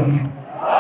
کنیم.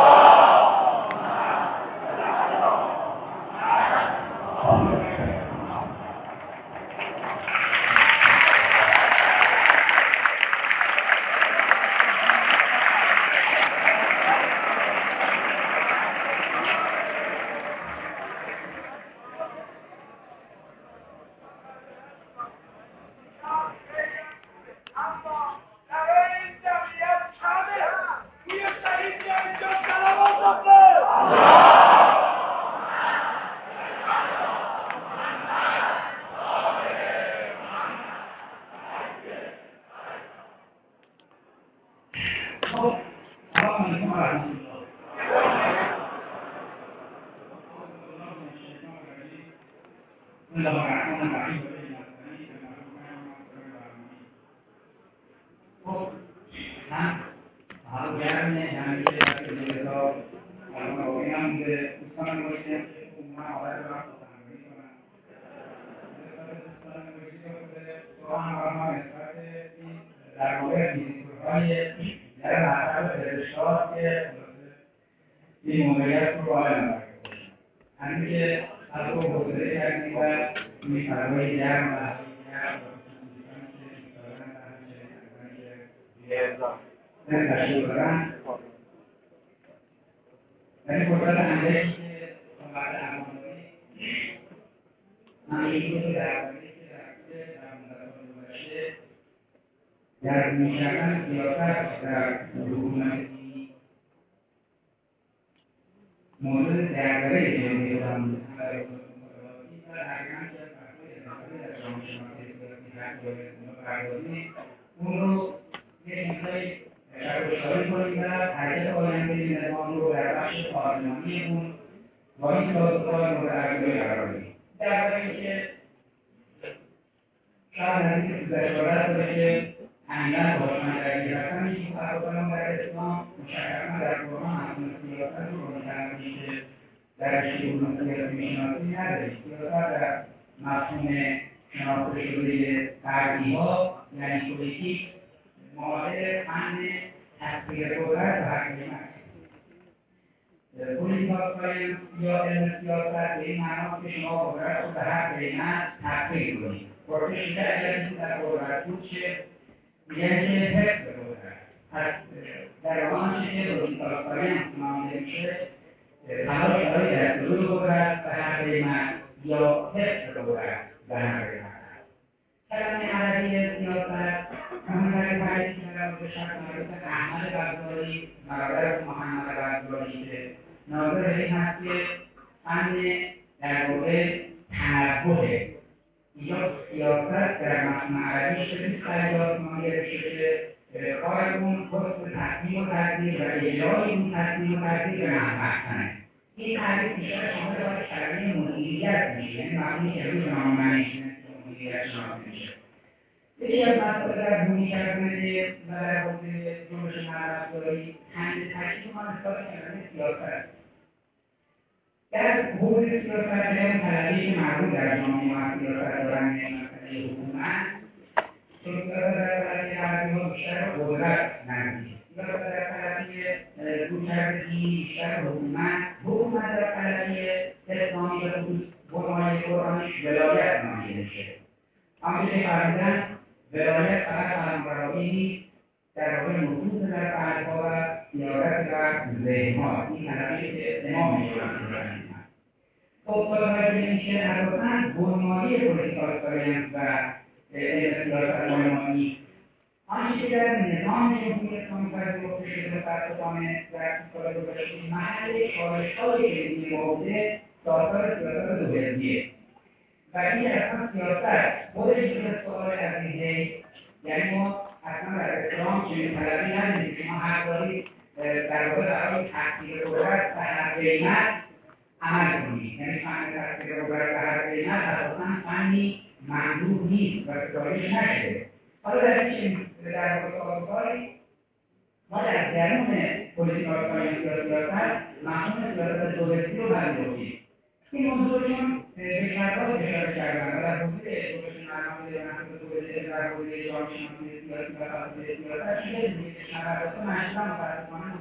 این موقعیت رو باید نمید همین که از رو حضوره کردیم و این فرمای گرم و تشکیل دارن ولی فرصت اندکی که بعد امانوی من این رو در واقعی که در مدرسان گذشته در میشکن سیاست در حکومت مورد درباره جمعی بودم و حقیقا که در جامعه شناسی پردازی اون رو یه چیزایی شکل‌شایی کنیم و حرکت آینده نظام رو در بخش پارلمانی اون با این سازوکار مورد عرضه قرار بدیم. درباره اینکه شاید نزدیک 13 ساله که عمیقا باشمند درگیر هستم یکی فراترم در اسلام مشخصا در قرآن مفهوم سیاست رو روشن‌کنی که در علوم سیاسی میشناسیم نداریم. سیاست در مفهوم شناخته شده غربی‌ها یعنی پلیتیک معادل فن تسخیر قدرت و حکمیت. پولیتیکال ساینس یا علم سیاست به این معناست که شما قدرت رو به هر قیمت تسخیر کنید. پرسش اگر در قدرت بود چه یعنی که حفظ قدرت. پس در آنچه که پولیتیکال ساینس نامیده میشه تلاش برای دستگیری قدرت به هر قیمت یا حفظ قدرت به هر قیمت. کلمه عربی سیاست همونطوری تعریف کردم به شرط مربوط احمد غزالی برادر محمد غزالی که ناظر این هست که فن در واقع تنبه یا سیاست در مفهوم عربی شکلی سریعات نامیده شده که کار اون حسن تصمیم و تدبیر و اجرای اون تصمیم و تدبیر به منفعتنه. این تعریف بیشتر شامل باید کلمه مدیریت میشه، یعنی مفهومی که روز نامنیشنه مدیریت شامل میشه. یکی از مسائل در بومی کردنه و در حوزه جنبش نرم‌افزاری همین تشکیل ما نسبت کلمه سیاست. در حوزه سیاست جریان طلبی که مردم در جامعه ما سیاست دارن یعنی مسئله حکومت چون سیاست در طلبی غربی‌ها بیشتر قدرت نزدیک. سیاست در طلبی رویکرد بیشتر حکومت در طلبی اسلامی به خصوص بنای قرآنیش ولایت نامیده میشه. همونجور که فرمودن ولایت فقط فرمانروایی نیست در واقع نفوذ در قلب‌ها و سیادت در ذهن‌ها این طلبی که امام می‌کنند. خب با توجه به اینکه اساساً بنیادی پولیتیکال ساینس و علم سیاست نمایی آنچه که در نظام جمهوری اسلامی پذیرفته شده متأسفانه در سال گذشته محل چالش‌های علمی ما بوده ساختار سیاست دوحزبیه و این اصلا سیاست خودش به سوال عزیزه یعنی ما اصلا در اسلام چنین طلبی نداریم که شما هر باری در واقع برای تحقیق قدرت به هر قیمت عمل کنید یعنی فن تحقیق قدرت به هر قیمت اساسا فنی ممنوع نیست و ستایش نشده. حالا در این در واقع سازوکاری ما در درون پولیتیکال ساینس یا سیاست مفهوم سیاست دوحزبی رو پذیرفتیم. این موضوع چون به شرطات اشاره کردن و در حوزه جنبش نرم‌افزاری و محصول توسعه در حوزه جامعه شناسی سیاسی و فلسفه سیاست شده که شبکه‌ها معمولا متأسفانه نظام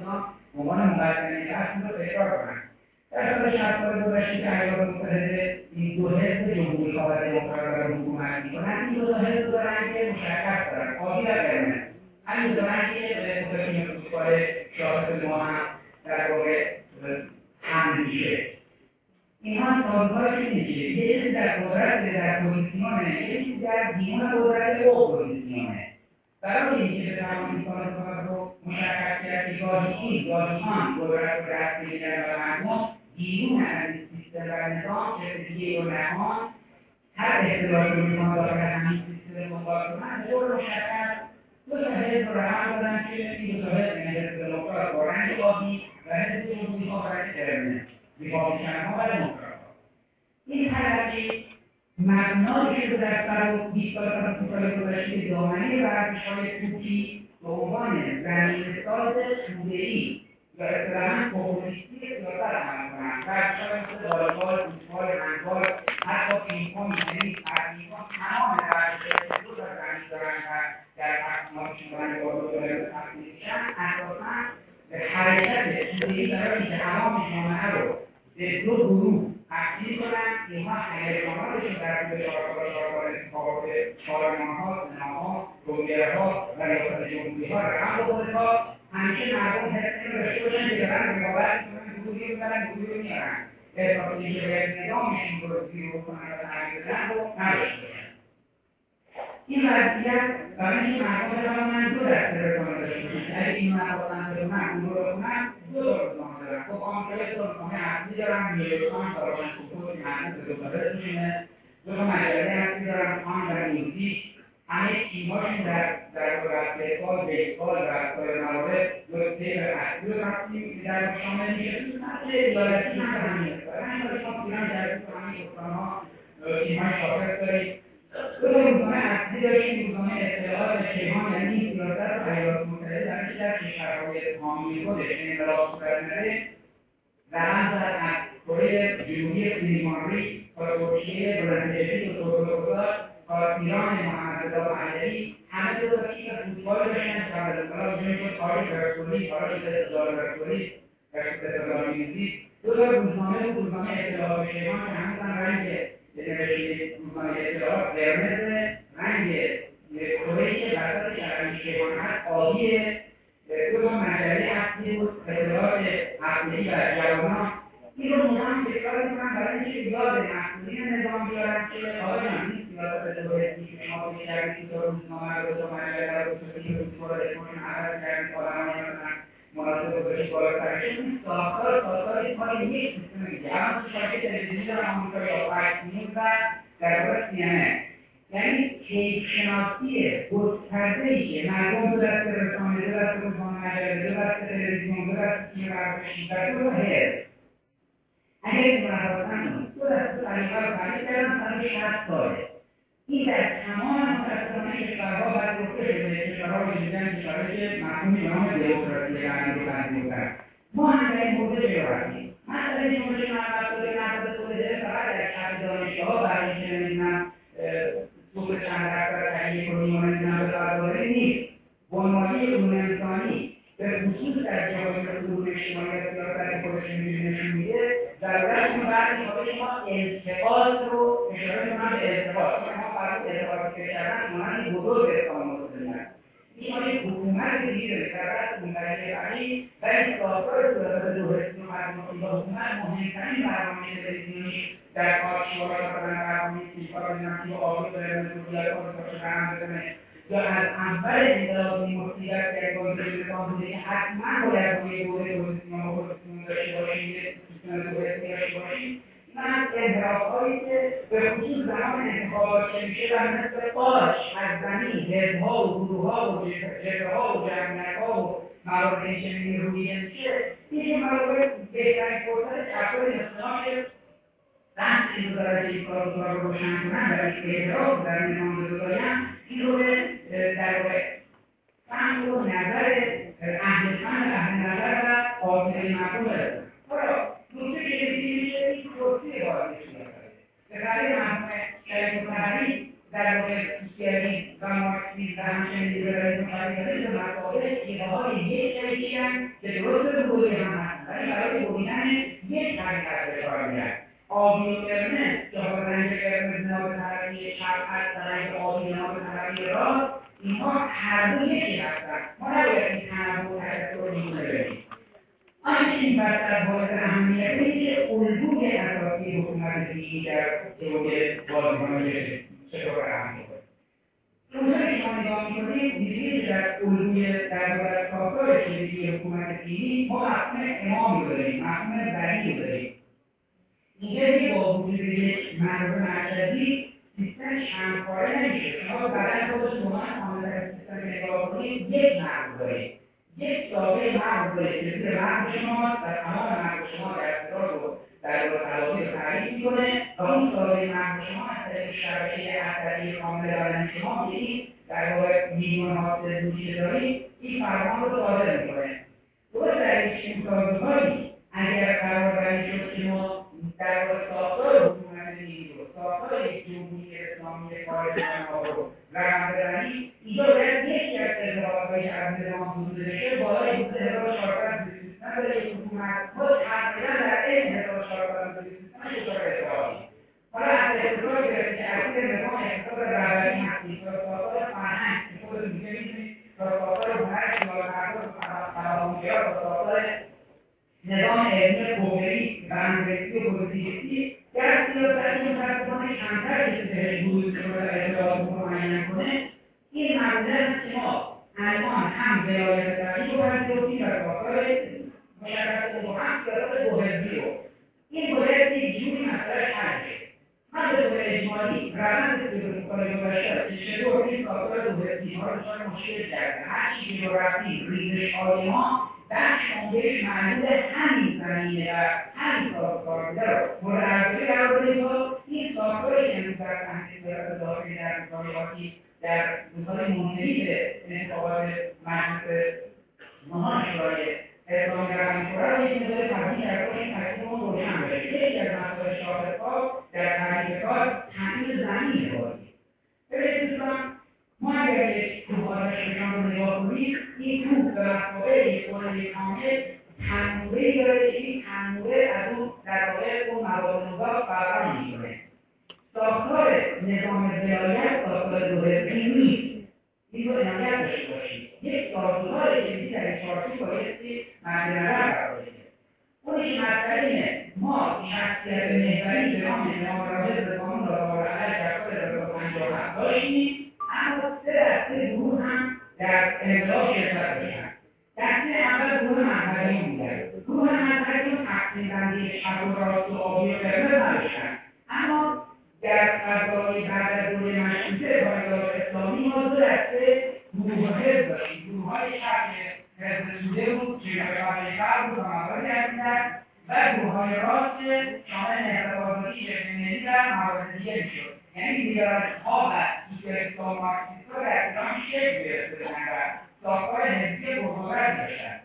عنوان مقدمه اصل رو تکرار کنم. در سال 60 سال گذشته که ایالات متحده این دو حزب جمهوری‌خواه و دموکرات دارن حکومت میکنن، این دو حزب دارن که مشخص دارن آبی و قرمز. همین دارن که به متفقین فوتبال شاهد ما هم در واقع حمل میشه. اینها سازگارش اینه که یه چیزی در قدرت در پوزیسیونه، یه چیزی در بیرون قدرت اپوزیسیونه. برای اینکه بتوان این سازگار رو مشخص کرد که گاهی این گاهی آن قدرت رو دست بگیرن و مردم بیرون از این سیستم و نظام که دیگه و نهان هر اختلافی رو میخوان داخل همین سیستم دنبال کنن به طور مشخص دو تا حزب رو رقم دادن که این دو تا حزب حزب دموکرات با رنگ آبی و حزب جمهوری‌خواه با رنگ قرمز ریپابلیکن‌ها و دموکرات‌ها. این تلقی مبنای شده در سر و 20 سال تا 30 سال گذشته دامنه ورزش‌های توپی به عنوان زمینه‌ساز توده‌ای یا اصطلاحاً پوپولیستی سیاست عمل کنند. ورزش‌های مثل والیبال، فوتبال، هندبال، حتی پینگ‌پنگ، تنیس، بدمینتون، تمام ورزش‌هایی که دو تا زمین دارند و در تقسیماتشون دارن با دو تا تقسیم میشن، اساساً حرکت توده‌ای برای اینکه عوام جامعه رو به دو گروه تقسیم کنن. اینها هیجاناتشون در طول 4 سال انتخابات پارلمان‌ها، سناها، کنگره‌ها و ریاست جمهوری‌ها رقم بخوره تا همیشه مردم حس اینو داشته باشن که دارن رقابت می‌کنن، گروهی رو می‌برن، گروهی رو می‌برن. احساس اینکه باید نظامشون رو زیر بکنن و تغییر بدن رو نداشته باشن. این وضعیت برای اینکه مردم بتوانند دو دسته رسانه داشته باشن. اگه اینو نخواستن بخونن، اون رو بخونن، دو تا رسانه دارن. خب آنکه دو رسانه اصلی دارن، نیویورک تایمز، کوکو که مربوط به دو تا حزبشونه، دو تا مجله اصلی دارن، تایمز و نیوزویک. همه تیم‌هاشون در بسکتبال، بیسبال و سایر موارد رتبه اصلی رو رفتیم که در شامل میشه. مثل ایالتی هم به همین استفاده. همین شما ایران جدید تو همین استان‌ها تیم‌های شاخص دارید. دو تا روزنامه اصلی داشتیم، روزنامه اطلاعات کیهان، یعنی سیاست ایالات متحده در اینکه در کشورهای حامی خودش انقلاب صورت نده رقم زد از کره جنوبی فیلمانری تا ترکیه بلندشهری و ترکمنستان تا ایران محمدرضا پهلوی همه دو تا تیم فوتبال داشتن که بعد از انقلاب جوین شد تاریخ پرسپولیس، حالا شده استقلال پرسپولیس و استقلال انگلیس. دو تا روزنامه و روزنامه اطلاعات کیهان که هنوزم رنگ نوشته روزنامه اطلاعات قرمز، رنگ کره‌ای که وسط شهرش کیهان هست آبیه. دو تا مجله اصلی بود، اطلاعات هفتگی و جوانان. این رو مدام تکرار می‌کنم برای اینکه یاد مسئولین نظام بیارن که آقا جان این سیاست دولتی که شما پیش کردید که روزنامه رو دو تا مجله رو دو تا تیم فوتبال رو اسمشون عوض کردید آدم‌ها نمی‌تونن مناسب گذاشتید بالاترشون. این ساختار کار یک سیستم دیگه. الان تو شبکه تلویزیونی دارن آمریکا یا فاکس نیوز و در واقع CNN. یعنی کیفشناسی گسترده‌ای که مردم دو دست رسانه، دو دست روزنامه مجله، دو دست تلویزیون، دو دست تیم ورزشی در دو تا حزب اگر این مراحل دو دست طریقه رو تعریف کردن برای 60 ساله. این در تمام متاسفانه کشورها باید گفته شده، کشورها وجودن کشورهایی که مفهومی به نام دموکراسی رنگ رو تنظیم کرد. ما هم در این حوزه جلو رفتیم. مثلا جنبش نهضت توسعه فقط در کف دانشگاه‌ها برای اینکه نمی‌دونم سود چند درصد تهیه کنیم و نمی‌دونم به فضا نیست. بنیادی علوم انسانی به خصوص در جامعه علوم اجتماعی و سیاست خودش نشون میده ضرورت اینه بعد شما التقاط رو اشاره کنم به التقاط. ما فرض التقاطی که کردن مانند بزرگ اسلام مسلمان این ما یک حکومت دیگه در دست منتقلی علی ولی ساختار سیاست دو حزبی و مردم با حکومت مهمترین برنامه تلویزیونی در کارشوارا مثلا برنامه سیفا ببینم که آبی داره مسئولیت خودش رو هم بزنه یا از اول انقلاب مصیبت در کنترل نظام بوده که حتما باید روی دوره پوزیسیون و پوزیسیون داشته باشیم، سیستم دولتی داشته باشیم. من از انحراف‌هایی که به خصوص زمان انتخابات که میشه در مثل قاش از زمین حزب‌ها و گروه‌ها و جبهه‌ها و جمعیت‌ها و مواردی که رویه میشه این موارد بهترین فرصت افراد اسلام که بحث این درجه این کار رو روشن کنن و اعتراض در نظام بزرگان این رو در واقع فهم و نظر اهل فن اهل نظر و قاطع مردم برسن. حالا نکته که میشه این کرسی وارد سیاست به خاطر مرحوم شریف طحری در واقع سوسیالیسم و مارکسیسم و همچنین لیبرالیسم و کاپیتالیسم مطابق ایده‌های یک شریکی‌اند که که درست بودی هم هستن ولی برای بودیدن یک حقیقت به کار میرن. آبی و قرمز که حالا رنگ قرمز نام طرفی چپ هست و رنگ آبی نام طرفی راست، اینها هر دو یکی هستن. ما نباید این تنوع و تکثر رو نشون بدیم. آنچه این بحث باعث اهمیت اینه که الگوی اساسی حکومت دینی در دوره بازیکن‌های چطور اهمیت داره. اونجا که شما نگاه می‌کنید می‌بینید که در الگوی در واقع ساختار کلیدی حکومت دینی ما مفهوم امام رو داریم، مفهوم ولی رو داریم. اینجا که با وجود یک مرز مرکزی سیستم چندپاره نمیشه. شما بدن خودتون به عنوان کاملا سیستم نگاه کنید یک مرز دارید. یک سابقه مرز دارید که زیر مرز شما و تمام مرز شما در اختراع رو در تلاقی رو تعریف میکنه و اون سابقه مرز شما از طریق شبکه عصبی کامل بدن شما یعنی در واقع میلیون‌ها سلول که دارید این فرمان رو صادر میکنه. درست در یک سازوکاری اگر قرار بری شد که ما در واقع ساختار حکومت دینی رو ساختار یک جمهوری اسلامی خارج از آن رو رقم بزنی اینجا باید یکی از ارتباطهایی که از نظام حدود بشه بالای حدود 1423 داره یک حکومت ما تقریبا در این 1423 دچار ارتباطیم. حالا از اقتصاد گرفته که اصیل نظام اقتصاد رهبری هستیم تا ساختار فرهنگ که خودتون دیگه می‌دونید تا ساختار هنر سیاستمدار فراموشی‌ها تا ساختار نظام علمی کوهری و انگلیسی و پوزیتیویستی در سیاست متاسفانه کمتر کسی بهش ورود کنه و اطلاعات رو معین کنه. این مسئله است که ما الان هم ولایت فقیه رو پذیرفتیم و ساختار مشخص رو هم سیاست کوهری رو این باید یک جوری مسئله حل شه. من به طور اجمالی روند سیاست‌های گذشته که چطور این ساختار کوهری ها رو دچار مشکل کرده هر چیزی رو رفتیم ریزش‌های ما بخش عمده‌اش معلول همین زمینه و همین ساختار بوده رو مورد ارزیابی قرار بدیم تا این ساختاری که امروز در صحنه سیاست داخلی در روزهای در روزهای منتهی به انتخابات مجلس نهان شورای اسلامی رقم می‌خوره رو یک مقدار تبدیل کرده باشیم تکلیفمون روشن بشه. یکی از مسائل شاخص‌ها در تعریف کار تغییر زمین بازی. ببینید دوستان ما اگر یک کوه‌های شکم رو نگاه کنید این کوه به مسابقه یک خانه کامل تنوعی داره که این تنوع از اون در واقع اون مواد مضاف فرق می‌کنه. ساختار نظام ولایت ساختار دوحزبی نیست. این رو عنایت داشته باشید. یک ساختار کلیدی در این چارچوب بایستی مد نظر قرار بگیره. اونش مسئله اینه ما شخصیت محوری به نام امام راهب رضوان الله علیه در سال 1357 داشتیم اما سه دسته گروه هم در انقلاب شرکت داشتن. دسته اول گروه مذهبیون بودن. گروه مذهبیون تقسیم بندی چپ و راست و آبی و قرمز نداشتن. اما در فضای بعد از دوره مشروطه پایدار اسلامی ما دو دسته گروه حزب داشتیم. گروه‌های چپ حزب توده بود که قبل فرد بود و موارد هستند و گروه‌های راست شامل نهضت آزادی شبه ملی و موارد دیگه میشد. یعنی لیبرالیسم‌ها و سوسیالیست‌ها و مارکسیست‌ها در ایران شکل گرفته بودند و ساختار حزبی پرقدرتی داشتند.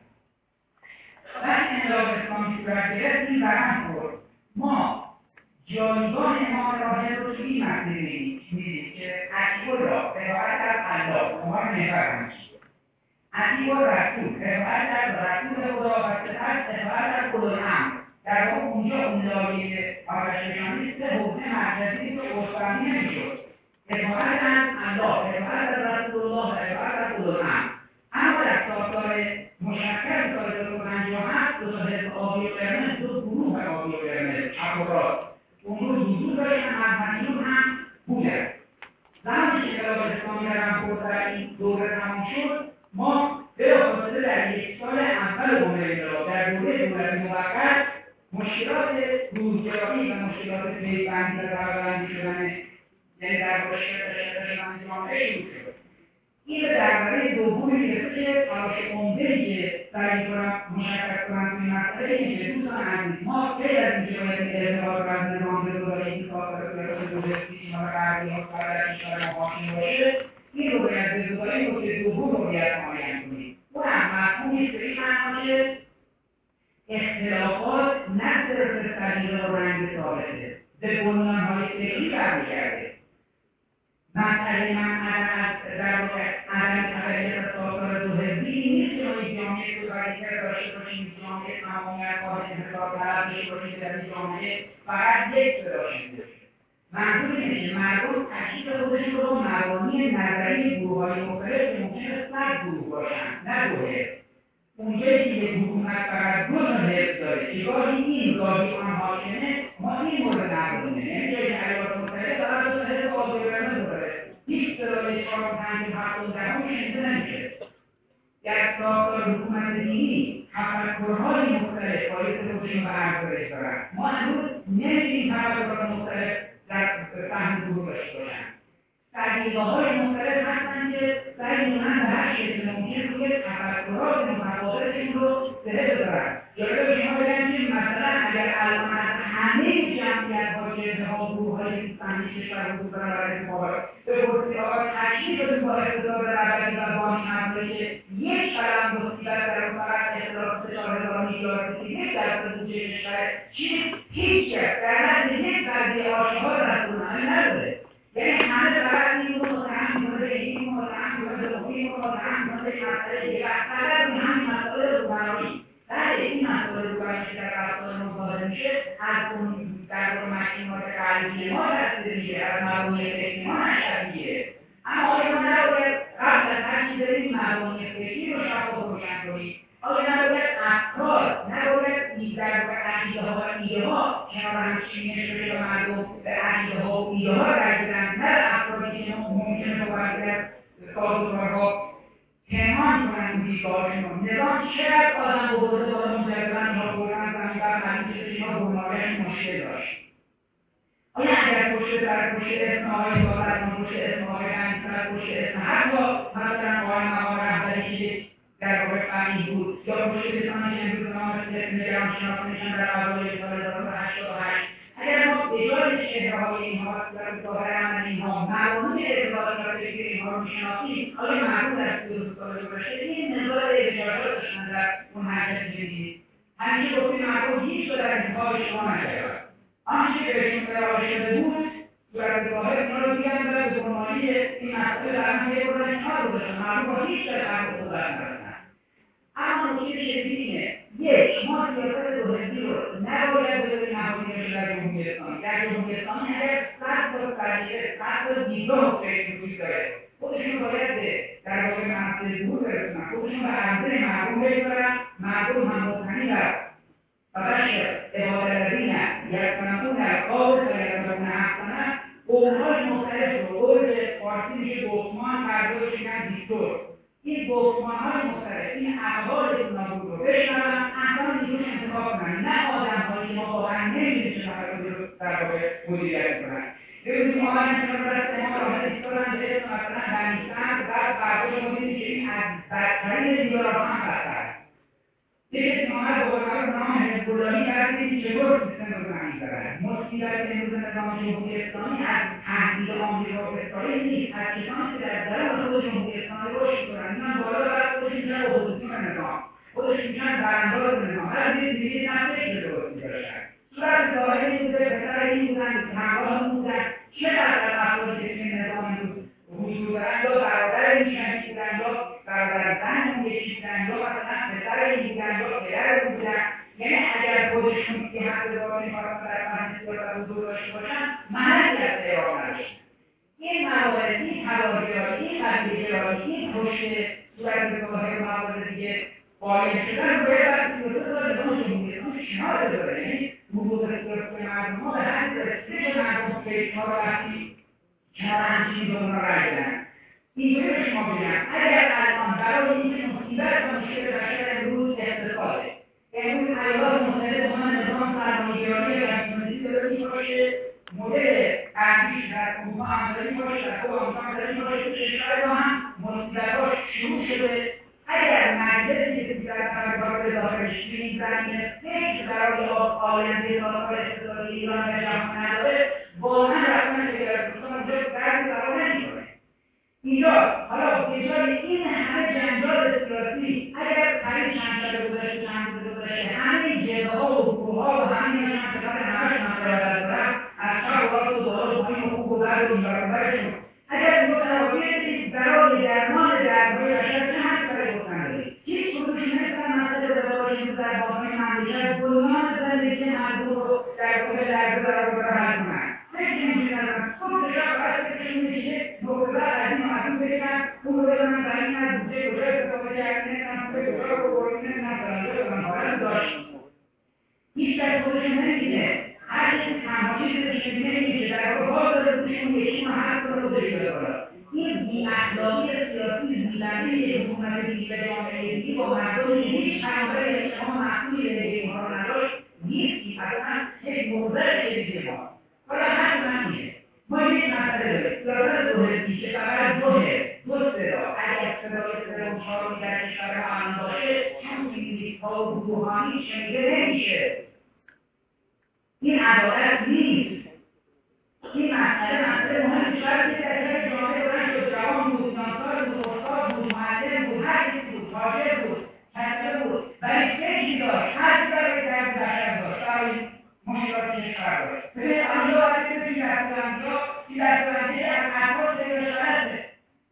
وقتی انقلاب اسلامی صورت گرفت این رقم خورد. ما جایگاه امام راهب رو توی این مسئله می‌بینیم که عطی‌الله قرائت از الله عنوان محور همیشه عطی‌الرسول قرائت از رسول خدا و سپس قرائت از اولوالامر در واقع اونجا اون لایه آتش‌فشانی سه حوزه مرکزی رو استواری نمی‌شد. قرائت از الله، قرائت از رسول الله و قرائت از اولوالامر. اما در ساختار مشخص سال 1957 دو تا حزب آبی و قرمز دو گروه آبی و قرمز چپ و راست اون رو حضور داشتن مذهبیون هم بودن. زمانی که انقلاب اسلامی رقم خورد در این دوره تمام شد ما بلافاصله در یک سال اول دوره انقلاب در دوره دولت موقت مشکلات روزگرایی و مشکلات پیوندی و طبقه‌بندی شدن یعنی در واقع شدن جامعه شروع شد. این به درباره دومی میرسه که تلاش عمده‌ای که سعی کنم مشخص کنم توی مسئله اینه که دوستان عزیز ما غیر از اینکه باید این ارتباط رو از نظام بگذاریم این ساختار سیاست دوحزبی و غربی‌ها کار در کشور ما حاکم باشه این رو باید بگذاریم نکته دوم رو باید معین کنیم. اون هم مفهومی است به این معنا که اختلافات نه صرف سلیقه و رنگ ثابته به بنیان‌های فکری برمیگرده. مسئله من در واقع عدم تغییر ساختار دوحزبی نیست که ما یک جامعه فکر داشته باشیم جامعه تمامیت قابل انحصار طلب داشته باشیم در این جامعه فقط یک صدا شنیده بشه. منظور اینه که مردم تشکیل خودشون رو مبانی نظری گروه‌های مختلف که ممکنه 100 گروه باشن، نه 2 حزب. اونجایی که یک حکومت فقط 2 تا حزب داره که گاهی این گاهی آن حاکمه، ما این مورد نقد می‌کنیم. یعنی جایی که ایالات متحده فقط 2 تا حزب قاضی داره، هیچ صدای 4 و 5 و 7 و 10 شنیده نمیشه. در ساختار حکومت دینی تفکرهای مختلف باید خودشون به ارزش دارن. ما امروز نمی‌تونیم تفکرات مختلف در فهم گروه داشته باشن. سلیقه‌های مختلف هستن که سعی می‌کنن به هر شکل ممکن روی تفکرات متفاوتشون رو سره بذارن. جالبه شما بگم که مثلا اگر الان از همه جمعیت‌ها جبهه‌ها گروه‌های سیستمی کشور حضور دارن برای انتخابات بپرسید آقا تشکیلتون با اقتدار رهبری و بانک مبنایی که یک قلم مصیبت در اون فقط اختلاف 4000 میلیارد که 1% بودجه کشور چیز هیچ کس در نزد یک قضیه آشکار دستورالعمل نداره. یعنی همه فقط این رو متهم می‌کنه به این متهم می‌کنه به اون متهم می‌کنه به مسئله دیگه فقط این همین مسئله روحانی. بله این مسئله روحانی که در رفتار ما ظاهر میشه از اون در واقع مکینات قلبی ما تصویر میشه، از مبانی فکری ما نشأت میگیره. اما آیا ما نباید قبل از هر چیز این مبانی فکری رو شفاف و روشن کنیم؟ آیا نباید افکار نباید در واقع عقیده‌ها و ایده‌ها کنار هم چینش بشه و مردم به عقیده‌ها و ایده‌ها رای بدن، نه افرادی که ممکنه با وسیله از سازوکارها پنهان کنن دیدگاهشون. نظام چقدر آدم بزرگ بالا مجدداً اینها بردن زمین بر معلوم شده که اینها برنامه‌اش مشکل داشت. آیا اگر پشت سر پشت اسم آقای دولتمند، پشت اسم آقای رئیس‌جمهور، پشت اسم حتی مثلا آقای مقام رهبری که در واقع فقیه بود یا پشت کسانی که امروز نامش اسم جوانشناس میشن در قضایای سال 1988، اگر ما به جای چهره‌های اینها و ظاهر عمل اینها مبانی ارتباطی و فکری اینها رو میشناسیم، آیا مردم در 32 سال گذشته این نظام ارتباطات داشتن در اون حرکت جدید؟ همیشه گفتیم مردم هیچ در انتخاب شما نکردن. آنچه که بهشون ارائه شده بود صورت ظاهر اینا رو دیدن و به فرمالی این مسئله در هم یه بردن کنار گذاشتن. مردم با هیچ در حرف خود نداشتن. اما نکته شدید اینه، یک، ما سیاست دوحزبی رو نباید بذاریم نهادینه شده در جمهوری اسلامی. در جمهوری اسلامی اگر 100 تا سلیقه 100 تا دیدگاه فکر وجود داره، خودشون باید در واقع منصب ظهور برسونن، خودشون به عرضه مردم بگذارن، مردم هم مطمئن در فبشر عباد الذین یستمعون القول فیتبعون احسنه. قول‌های مختلف رو قول فارسی میشه گفتمان، فردا میگن دیکتور. این گفتمان‌های مختلف، این اقوال گوناگون رو بشنون، اصلا دیگه انتخاب کنن، نه آدم‌هایی که ما واقعا نمی‌دونیم چه مفاهیمی رو در واقع مدیریت کنن. ببینید آقای مثلا دست ما رو هستن به اسم مثلا بنی‌سنگ بعد فردا شما می‌بینید که این از بدترین دیگران هم بدتر. یکی آمد با نام حزب اللهی کردیم چطور سیستم رو زمین زدن. مصیبت امروز نظام جمهوری اسلامی از تهدید آمریکا و اسرائیل نیست، از کسانی که در درون خود جمهوری اسلامی رشد می‌کنن. اینا بالا برد خودشون میشن اپوزیسیون نظام، خودشون میشن برانداز نظام، هر دیگه نفسش رو درست می‌داشتن. صورت ظاهری بوده، پسر این بودن، همراه بودن، چقدر از افرادی که این نظام امروز حضور دارن یا برادر این شخصی بودن یا برادر زن اون یکی بودن یا مثلا پسر این بودن یا پدر اون بودن. یعنی اگر خودشون که حق دارایی می‌خواستن در فرهنگ سیاست حضور داشته باشن محلی از اعراب نداشتن. این موارد، این تباهی‌گرایی، این قضیه‌گرایی، این پشت صورت ظاهر و موارد دیگه قایم شدن باید از 32 سال نظام جمهوری اسلامی کنار بذاره. یعنی حقوق سیاسی مردم‌ها به حد رسیده که مردم فکرها رو وقتی کنار همچین دنیا رای بدن. اینجوری به شما بگم اگر الان برای اینکه مصیبت و مشکل بشر امروز اقتصاده، امروز ایالات متحده با نظام سرمایه‌گرایی و کمونیستی داره می‌باشه، مدل ارزش در اروپا همداری باشه، در خود آمریکا همداری باشه، تو کشور ما هم مصیبت‌هاش شروع شده. اگر مجلسی که در تفکرات داخلش توی این زمینه فکر برای آینده سازمان اقتصادی ایران و جهان نداره، واقعا رفتن فدرالیسم اونجا دردی برای نمی‌کنه. اینجا حالا به جای این همه جنجال سیاسی اگر همین چند سال گذشته چند روز گذشته همین جبهه‌ها و گروه‌ها و همین همش مسئله دارن از چپ و راست و بالا و پایین و خوب و بد و اینورانورشون اگر متوجه برای درمان دردهای بشر چه همین کاری گفتن دارید هیچ کدومشون نمی‌تونن مسئله در باطن مملکت بنیان زندگی مردم رو در واقع لرزه برقرار کنند. فکر نمی‌کردم صبح شب بعد فکرشون میشه نوبت از این مردم بگن اون رو بدن زمین از بوده کجا استفاده کردن نمیدونم کجا رو برید نمیدونم فلانجا کنم حالا داشت هیچ در خودشون نمیده هر چیزی تنها چیزی که نمیشه در واقع باز داره بودشون یکی محل کنه خودش بده بالا این بی‌اخلاقی سیاسی بی‌لنگی یک حکومت دیگه جامعه دیگه با مردم هیچ پیامبری شما مسئولی زندگی ما رو نداشت نیستی اصلا یک موضع دیگه ما حالا هر منیه ما یک مسئله داریم سیاست دوهدی که فقط دو صدا اگر صدای اون چهارمی در کشور ما الان باشه چون کلیدها و روحانی شنیده نمیشه این عدالت نیست این مسئله مهم شاید که در جامعه بلند شد جوان بود ناسال بود استاد بود معلم بود هر چیز بود تاجر بود کسبه بود ولی فکری داشت هر چی برای درد بشر داشت برای مشکلات کشور داشت ببینید آنجا باید ببینید این دستورانجی از اساس رشالته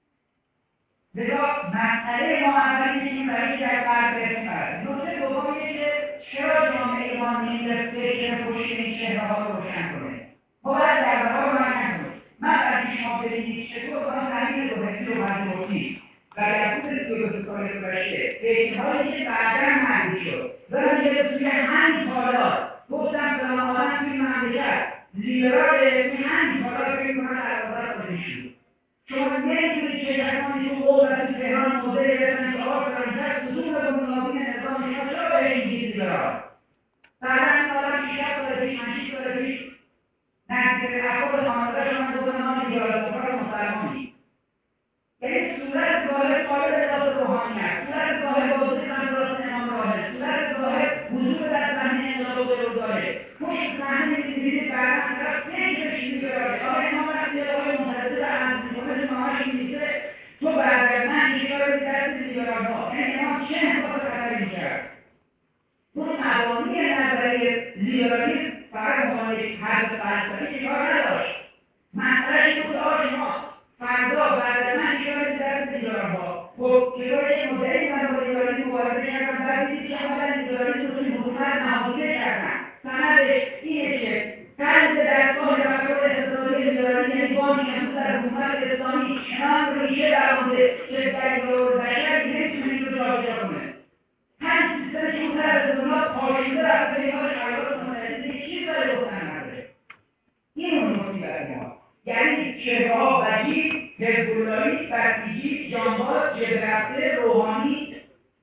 لذا مسئله ما اولی که این برای در قرد برسیم برد نکته دوم اینه که چرا جامعه ما نمیرسه که پشت این چهره‌ها رو روشن کنه ما باید در واقع رو نکنیم من وقتی شما ببینید چطور کنم زمین دوهدی رو مجموعی و در طول 32 سال گذشته به احتمالی که بعدا معلوم شد دارم که توی همین حالات گفتم فلان آدم توی مملکت لیبراله توی همین حالات فکر کنم علاوه خودشون شما نمیتونید شرکتانی تو قوم و تو تهران موضع گرفتن که آقا فلانجت حضور به مناظرین نظام شما چرا بهش میگید لیبرال بعدا این آدم 6 سال پیش 8 سال پیش نزدیک افراد خانواده‌اش من گفتن ما لیبرال مسلمانی یعنی صورت ظاهر قابل اضافه روحانی است صورت ظاهر بازی راست امام راهه صورت ظاهر حضور در صحنه انقلاب و داره پشت صحنه می‌بینید بعدا طرف فکرش لیبراله آقا امام وقتی آقای معتزله اهل ماهاش می‌گه تو بعد از من اشاره به دست لیبرال‌ها یعنی امام چه انتخاب خطری می‌کرد اون مبانی نظریه لیبرالیسم فقط مقابل حرف فلسفی کار نداشت مسئلهش بود آقا شما فردا بعد از من اشاره به دست لیبرال‌ها خب چطور یک مدلی من با لیبرالیسم مبارزه کردم بعد دیدید که اولا لیبرالیسم رو توی حکومت نهادینه کردن سندش اینه که قلب دستگاه رفتار اقتصادی لیبرالی یعنی بانک امروز در حکومت اسلامی چنان ریشه درآورده که در بشر نمی‌تونه رو جابجا کنه هر سیستم که اون طرف دنیا پاشیده رفته به اینا شرایط متعدد چیز داره گفتن نداره این اون مصیبت ما یعنی چهره‌ها وجیب حزب‌اللهی بسیجی جانباز جبرفته روحانی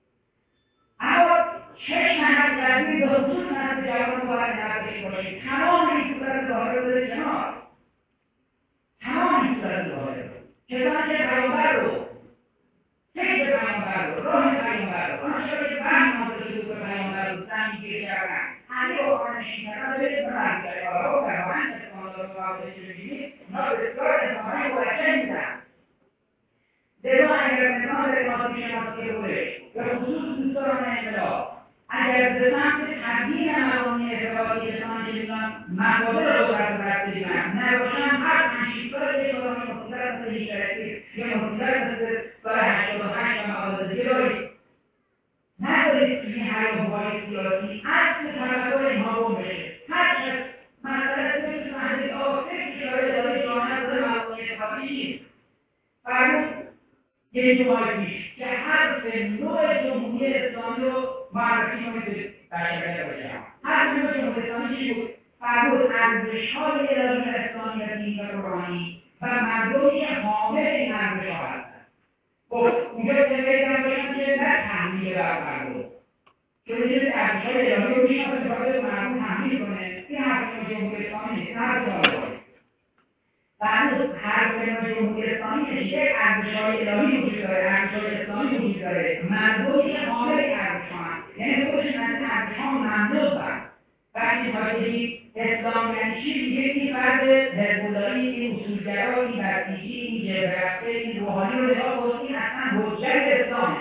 اما چشم حقیقتی به خصوص نسل جوان باید نفسش باشید تمام این صورت ظاهر رو بده کنار تمام این صورت ظاهر رو کسانی که پیامبر رو فکر پیامبر رو راه پیامبر رو آنچه را که فهم حاصل شده به پیامبر رو زمینگیر کردن همه قرآنشین کردن برید به مرزهای آقا و فرمان اسلام رو حاصل شده بگیرید اونا بسیار انسانهای موجه میدن لذا اگر انسان در اقتصادی شناسی خودش به خصوص دوستان انقلاب اگر به سمت تبدیل مبانی ارتباطی انسان که میدونن مقابل قدرت رفته دیدن نباشن هر 5 سال یک آدم مصیبت مثل هیچ یا مصیبت مثل سال 88 و مقابل دیگه دارید ندارید توی هیاهوهای سیاسی اصل تفکر اینها گم بشه هر کس مسئله توی محلی فکر اشاره داره جامعه داره مبانی ارتباطی نیست فرمود یک ماه پیش که حرف نوع جمهوری اسلامی رو معرفی کنید به بشریت باشم حرف نوع جمهوری اسلامی چی بود؟ فرمود ارزش‌های الهی اسلامی دین و روحانی و مردمی که حامل این ارزش‌ها هستند خب اونجا بگم باشم که نه تحمیل بر مردم که بگید ارزش‌های الهی رو میشناسه باید مردم تحمیل کنه این حرف نوع جمهوری اسلامی نیست حرف جالبه بعد هر فرم جمهوری اسلامی که یک ارزش‌های الهی وجود داره، ارزش‌های اسلامی وجود داره، مردمی که حامل ارزش‌ها یعنی خودشون از این ارزش‌ها ممنوعن. وقتی بگید اسلام یعنی چی؟ میگه این فرد حزب‌اللهی، این اصولگرا، این بسیجی، این جبرفته، این روحانی رو نگاه کنید این اصلا حجت اسلامه.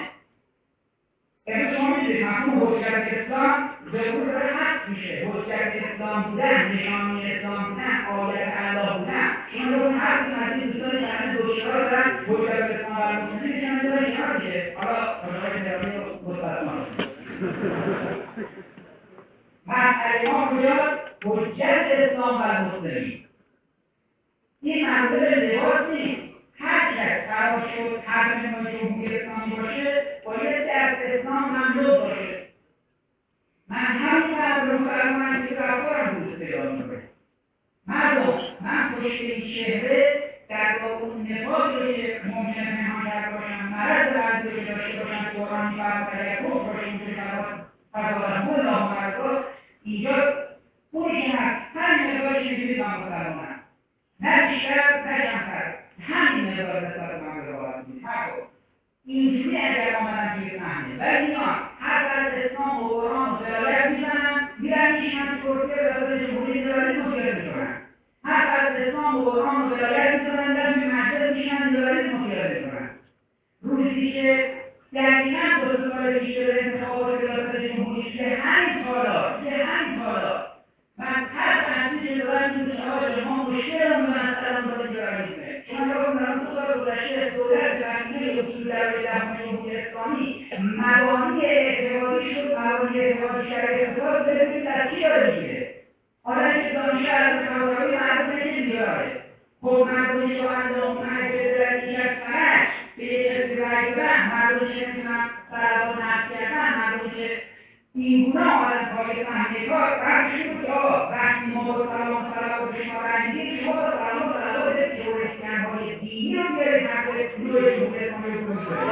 امروز شما می‌دونید مفهوم حجت اسلام به وجود داره حذف میشه. حجت اسلام بودن، نشانی اسلام بودن، آیت الله بودن. شما رو هر کسی دوستان چند دکترا دارن حجت اسلام بر مسلمین نشان داره کنار میشه. حالا مشاهده نرامی رو مستثنا مسئله ما کجاست؟ حجت اسلام و مسلمین. این منظور لباس نیست. هر کس قرار شد حرف ما جمهوری اسلامی باشه باید در اسلام مملوک باشه. من همین مرد رو فرمانم که رفتارم دوست پیدا میکنه. مردم من پشت این چهره در با اون نفاذ رو که ممکنه پنهان کرده باشم مرض قلبی رو داشته باشم قرآن می‌فرماید اگر کفر باشیم که فضالهم الله مرضا اینجا اونی که هست همین مقدارش می‌تونید من مسلمانم نه بیشتر نه کمتر همین مقدار نسبت من قضاوت می‌کنید. اینجوری اگر آمدن توی صحنه ولی اینا هر از اسلام و قرآن و دلالت میزنن میرن میشن کرسی وسط جمهوری دلالی مخیره میکنن. هر از اسلام و قرآن و دلالت میزنن در توی مجلس میشن دلالی مخیره میکنن. روزی که دقیقا 2 سال پیش به انتخابات ریاست جمهوری که همین سالا من هر تحصیل دارم این شهاده ما مشکل رو مثلا باید جرامیزه چون رو من 2 سال گذشته دولت رسمی اصول در جمهوری اسلامی مبانی اعتباری شد مبانی اعتباری شرعی اقتصاد ببینید در چی داره میگه حالا که دانشه از کارکاری مردم نمیاره خب مردمی که اندام مجلس دارد یک از فرش به یک کسی رای دادن مردمی که نمیتونن سرباز نفت کردن مردمی که این گونه آمدن پای صحنه کار رفت شد که وقتی ما با سلام به شما رای میدیم شما با سلام به تروریست‌های دینی رو بیارید حق روی جمهوری اسلامی رو کنید.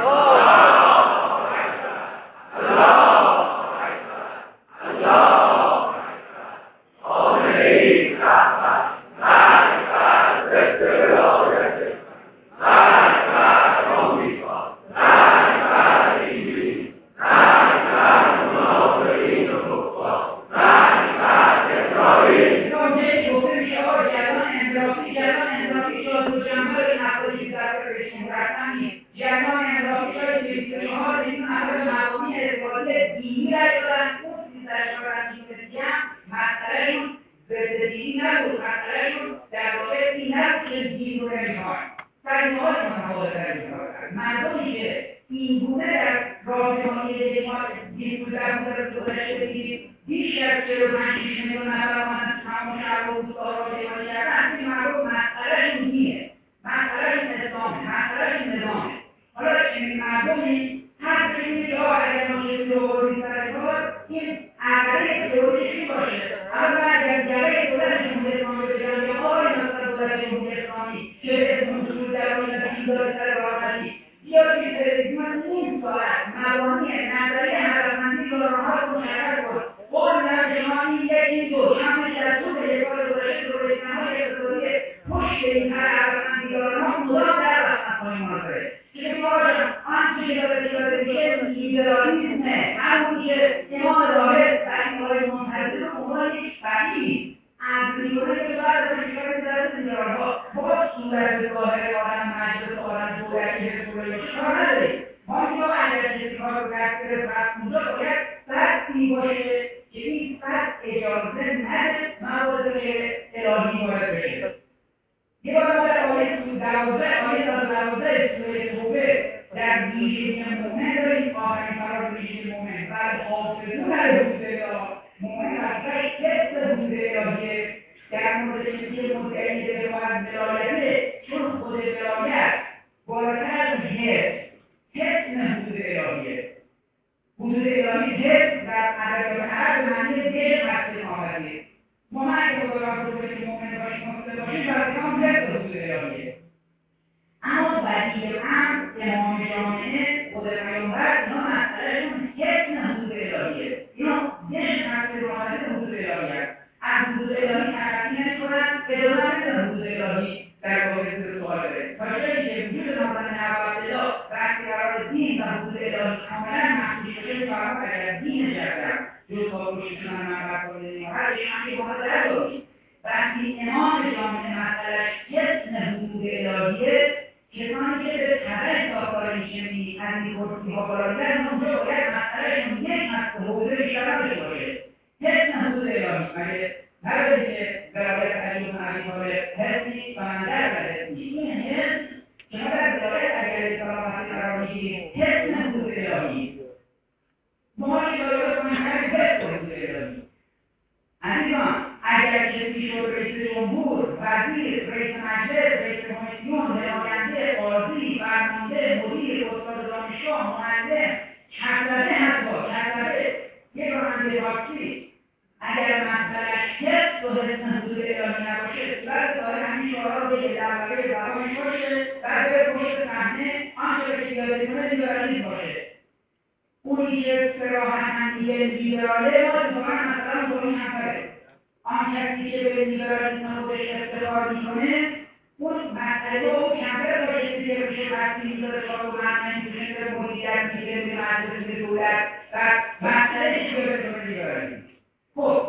وزیر، رئیس مجلس، رئیس کمیسیون، نماینده، قاضی، فرمانده، مدیر، استاد دانشگاه، معلم، چندلبه حتی یک راننده تاکسی اگر مسئلهش حفظ و حفظ حدود اعلامی نباشه صورت داره همین شعارها رو بگه دغدغه زبانش باشه بعد بره پشت صحنه آنچه که پیاده کنه لیبرالیسم باشه. اونی که صراحتا میگه لیبراله ما اتفاقا مثلا اون همکاره. آن کسی که به لیبرالیسم خودش افتخار میکنه اون مسئله با اون کمتر باشه که بشه وقتی میذاره چهار و برنامه میشه به مدیریت میگه به مجلس به دولت و مسئله چیه به طور لیبرالیسم. خب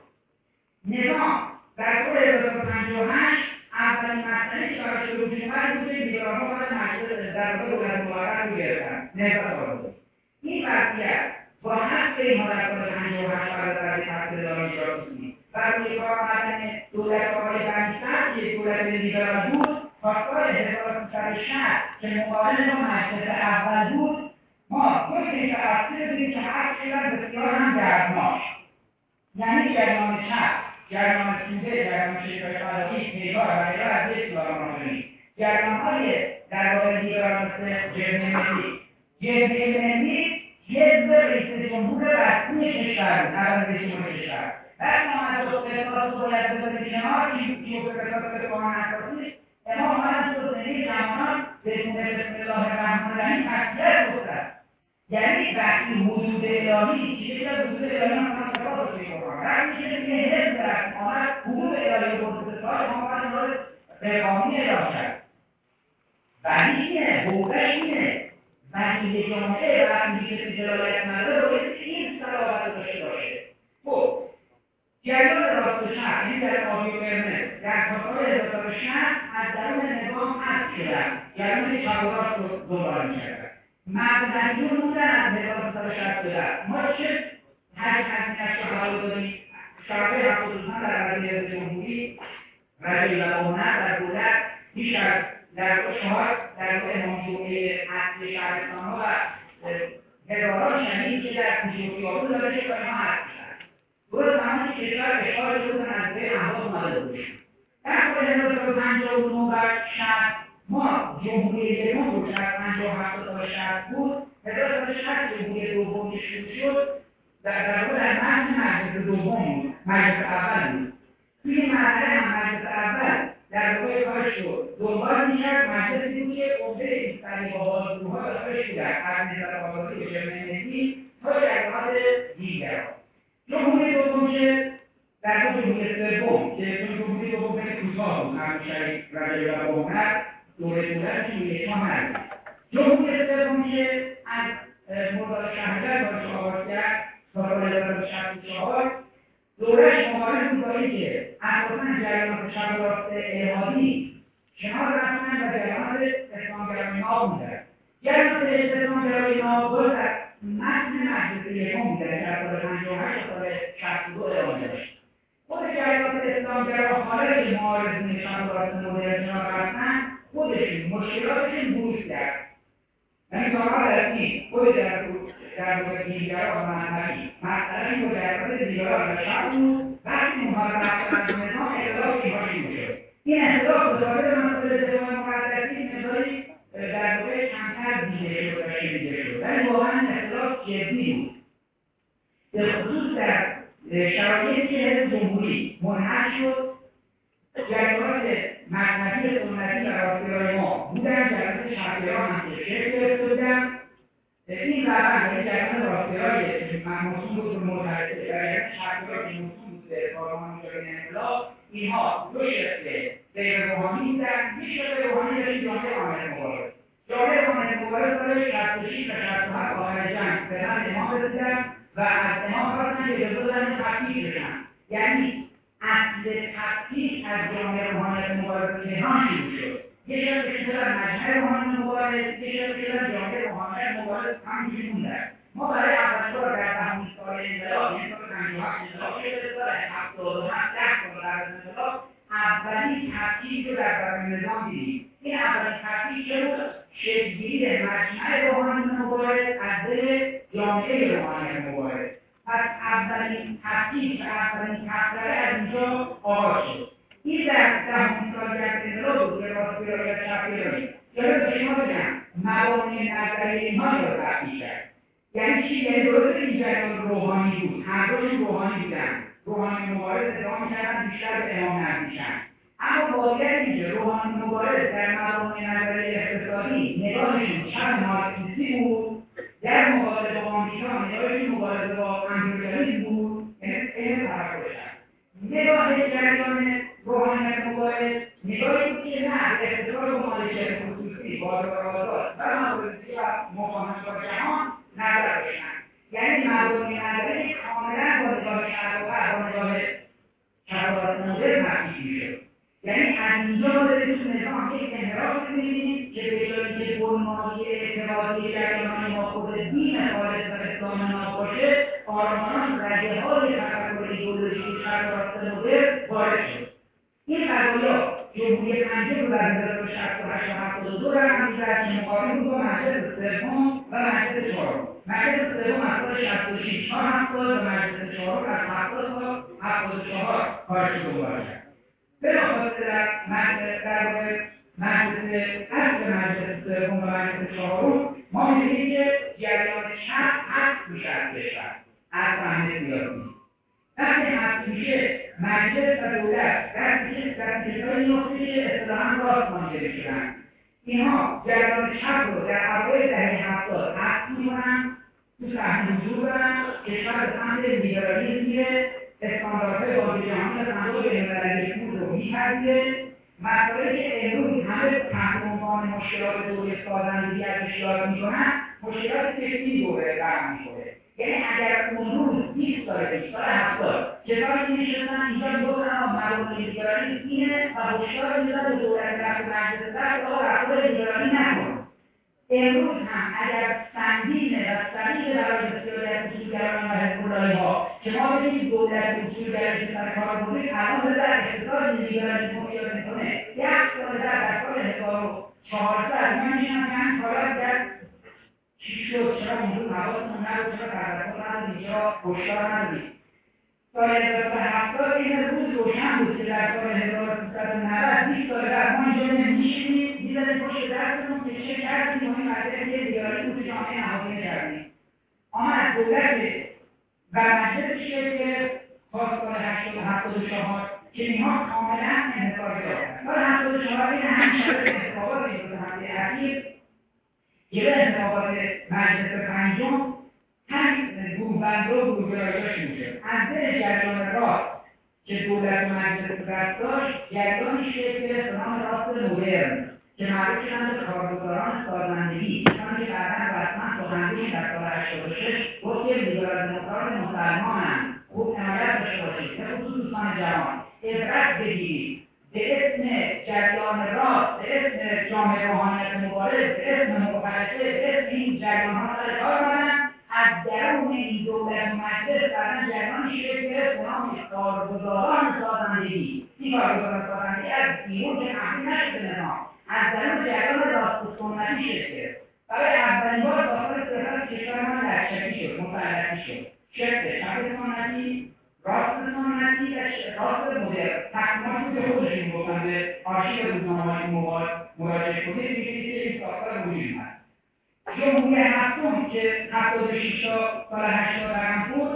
نظام در سال 1958 اولین مسئله که براش شروع پیش اومد بود که لیبرال‌ها باید مجلس در واقع دولت موقت رو گرفتن نهضت آزادی. این وضعیت با حق اینها در سال 58 برای تحصیل ادامه جاسوسی و روی کار آمدن دولت آقای بنی‌صدر که یک دولت لیبرال بود خواستار 1360 که مقابل با مجلس اول بود ما یک اصلی بودیم که حق شدن بسیار هم دردناک یعنی جریان چپ، جریان توده، جریان شرکای خلاقی، پیکار و غیره از یک سوال ماهرمی جریان‌های در واقع لیبرال مثل جبهه ملی حزب رئیس جمهور رسمی کشور بود، اول رئیس جمهور کشور. وقتی آمد و اقتصاد رو باید بذاریم کنار این اقتصاد به قانون اساسی امام آمدن تو زندگی جوانان بدون بسم الله الرحمن الرحیم تسلیت گفتن. یعنی وقتی حدود الهی چیزی از حدود الهی هم استفاده رو می‌کنن. وقتی که دیگه حزب رسم آمد حدود الهی رو استفاده ما باید اینا رو قانونی اعلام کرد. ولی اینه، حقوقش اینه. وقتی جامعه وقتی کسی دلالت نداره باید این صلاحیت داشته باشه. خب جریان راست و چپ این در آبی و قرمز در سال 1960 از درون نظام حذف شدن. جریان چپ و راست رو دنبال می‌کردن. مقدمون بودن از 1960 ما چه هر هزینه‌اش رو حالا داریم شرایط 72 در وزیر جمهوری رجعی و عمر در دولت بیش از در چهار در امام جمعه اصلی شهرستان‌ها و هزاران شهید که در کوچه و خیابون داره که اینها حذف شدن. درست تمام کشور اشغال شده بودن از بین احواز اومده بودشون. در سال 1959 و 60 ما جمهوری یکم بود که از 57 تا 60 بود 1960 جمهوری دوم که شروع شد در واقع در مجلس دوم بود مجلس اول بود توی این مرحله هم مجلس اول در واقع کارش رو دنبال می‌کرد مجلسی بود که عمده ایستانی با بازجوها داخلش بودن از نهضت آزادی و جبهه ملی تا جریانات دیگر جمهوری دوم که در واقع جمهوری سوم که جمهوری دوم خیلی کوتاه بود همون شریف رجعی و عمر دوره دولت که یک ماه نبود. جمهوری سوم که از مرداد شهریور باید آغاز کرد تا سال 1964 دوره‌اش مخالف بود با اینکه اساساً جریانات چپ و راست الحادی کنار رفتن و جریانات اسلامگرایی‌ها بودن. جریانات اسلامگرایی‌ها باز در متن مجلس یکم بودن که از سال 58 تا سال 62 ادامه داشت. خود جریانات اسلامگرا خارج معارضین چپ و راست مدرن کنار رفتن خودشون مشکلاتشون بروز کرد. یعنی تا حالی خود در واقع دیگران و مذهبی مسئله با جریانات دیگران و چپ بود وقتی اونها رفتن از نظام اختلاف اینها شروع شد. این اختلاف به خاطر مسئله دفاع مقدسی مقداری در واقع کمتر دیده شد و شنیده شد ولی واقعا اختلاف جدی بود. به خصوص در شرایطی که حزب جمهوری منحل شد جریانات مذهبی سنتی و راستگرای ما بودن جریانات چپگرا هم که شکل گرفته بودن این روند یعنی جریان راستگرای موسوم بود به متحد جریان چپگرا که موسوم بود به پارلمان مجاهدین انقلاب اینها دو شکل غیر روحانی بودن یک شکل روحانی داشتیم جامعه محمد مبارک جامعه محمد مبارک سال 66 و 67 آخر جنگ به من امام رسیدن و از امام خواستن که اجازه بدن تفکیک بشن یعنی اصل تفکیک از جامعه روحانیت مبارک تهران شروع شد. یه شکل شدن مجمع روحانیت مبارک، یه شکل شدن جامعه روحانیت مبارک همینجوری موندن. ما برای اولین بار در دهمین سال انقلاب یعنی سال 57 انقلاب شده سال 77 10 سال بعد از انقلاب اولین تفکیک رو در برابر نظام دیدیم. این اولین تفکیک چه بود؟ شکل‌گیری مجمع روحانیت مبارک از دل جامعه روحانیت مبارک. پس اولین تفکیک و اولین تفکیک از اینجا آغاز شد. این در دهمین گرایی و چپ گرایی. جالب به شما بگم مبانی نظری اینها رو تحقیق کرد. یعنی چی؟ یعنی درسته این جریان روحانی بود، هر دوشون روحانی بودن، روحانی مبارز ادعا می‌کردن بیشتر به امام نزدیکن. اما واقعیت اینه که روحانی مبارز در مبانی نظری اقتصادی نگاهشون چپ مارکسیستی بود، در مقابل با آمریکا نگاهشون مبارزه با امپریالیسم بود، یعنی این تفکرشن. نگاه جریان روحانیت مبارز نگاهی بود که نه اقتصاد و مالکیت خصوصی بازار آزاد و مبارزه و مفاهمت با جهان نظر داشتن. یعنی مبانی نظری کاملا با نگاه شرق با نگاه شرایط مدرن تفکیک میشد. یعنی از اینجا ما داریم تو نظام یک انحراف می‌بینیم که به جایی که بنیادی اعتقادی جریان‌های ماخوذ دین خالص و اسلام ناب باشه، آرمان رگه‌های تفکر ایدئولوژیک چپ و راست مدرن وارد شد. این قضایا جمهوری پنجم رو در 1968 و 72 رقم می‌زد که مقابل بود با مجلس سوم و مجلس چهارم. مجلس سوم از سال 66 تا 70 و مجلس چهارم از 70 تا 74 کارش رو دنبال کرد. بنابراین در مجلس اصل مجلس سوم و مجلس چهارم ما می‌بینیم که جریان چپ حذف میشه از کشور از صحنه سیاسی. وقتی حذف میشه مجلس و دولت در کشورهای میفته که اصطلاحاً راست مانده شدن. اینها جریان چپ رو در اوایل دهه 70 حذف می‌کنن، تو صحنه حضور دارن، کشور به سمت لیبرالیسم میره، استانداردهای بازی جهانی و صندوق بین‌المللی پول رو می‌پذیره. مسائلی که امروز همه تحت عنوان مشکلات دوره سازندگی ازش یاد می‌کنن، مشکلات که این دوره برهم می‌خوره. یعنی اگر اون روز 20 سال پیش، سال 70 کسانی که می‌شدن اینجا می‌گفتن مبانی لیبرالیسم اینه و هشدار می‌دادن به دولت رفت مجلس رفت آقا رفتار لیبرالی نکن. امروز هم اگر سنگینه و سریع برای بسیاری اصولگرایان و حزب‌اللهی‌ها که ما بگیم دولت اصولگرایی که سر کار بودیم الان در اقتصاد لیبرالیسم پیاده می‌کنه. یک سال در سال 1400 اینا میشن چند حالت در چی شد؟ چرا اونجور حواسمون نبود؟ چرا تذکر ندادیم؟ چرا هشدار ندادیم؟ سال 1970 این روز روشن بود که در سال 1390 20 سال بعد ما اینجا نمی‌شینیم می‌زنیم پشت دستمون که چه کردیم ما این مسئله لیبرالی بود جامعه نهادینه کردیم. آمد دولت و مجلس شکل خاص سال 74 که اینها کاملا انحصار یافتند. سال 74 این همین انتخابات این دو هفته اخیر که انتخابات مجلس پنجم همین گروه‌بندی و گروه‌گرایی‌ها شروع شد. از دل جریان راست که دولت و مجلس دست داشت جریانی شکل گرفت به نام راست مدرن که معروف شدند به کارگزاران سازندگی، کسانی که بعدا رسما سخنگوی در سال 86 گفت که لیبرال دموکرات مسلمانند، خوب حمایت داشته باشید، به خصوص دوستان جوان عبرت بگیرید، به اسم جریان راست، به اسم جامعه روحانیت مبارز، به اسم مبارزه، به اسم این جریان‌ها سر کار بردند. از درون این دولت و مجلس بعداً جریانی شکل گرفت به نام کارگزاران سازندگی. این کارگزاران سازندگی از بیرون که تحمیل نشده نظام، از درون جریان راست سنتی شکل گرفت. برای اولین بار داخل سیاست کشور ما لشکری شد، مسلحی شد. شکل چپ سنتی، راست سنتی و راست مدرن. تقسیماتی که خودشون گفتن به آرشیو روزنامه‌های مراجعه کنید می‌بینید که این ساختار وجود اومد. جمهوری هفتم که 76 تا سال 80 رقم بود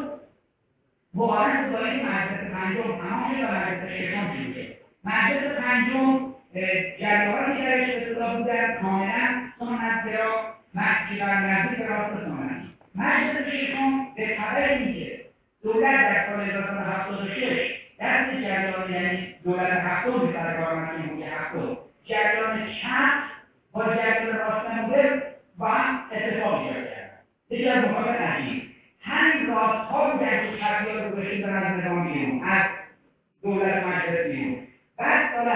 مقارنه با این مجلس پنجم تمام شد و مجلس ششم شروع شد. مجلس پنجم جریاناتی درش به اصطلاح بودن کاملا سنت‌گرا که در نزدیک راست سنتی. مجلس ششم به خبر اینکه دولت در سال 1976 دست جریان یعنی دولت هفتم سر کار آمد جمهوری هفتم جریان چپ با جریان راست مدرن با هم اتفاق ایجاد کردن. یکی از نکات عجیب همین راست‌ها بودن که چپی‌ها رو کشیدن از نظام بیرون، از دولت مجلس بیرون. بعد سال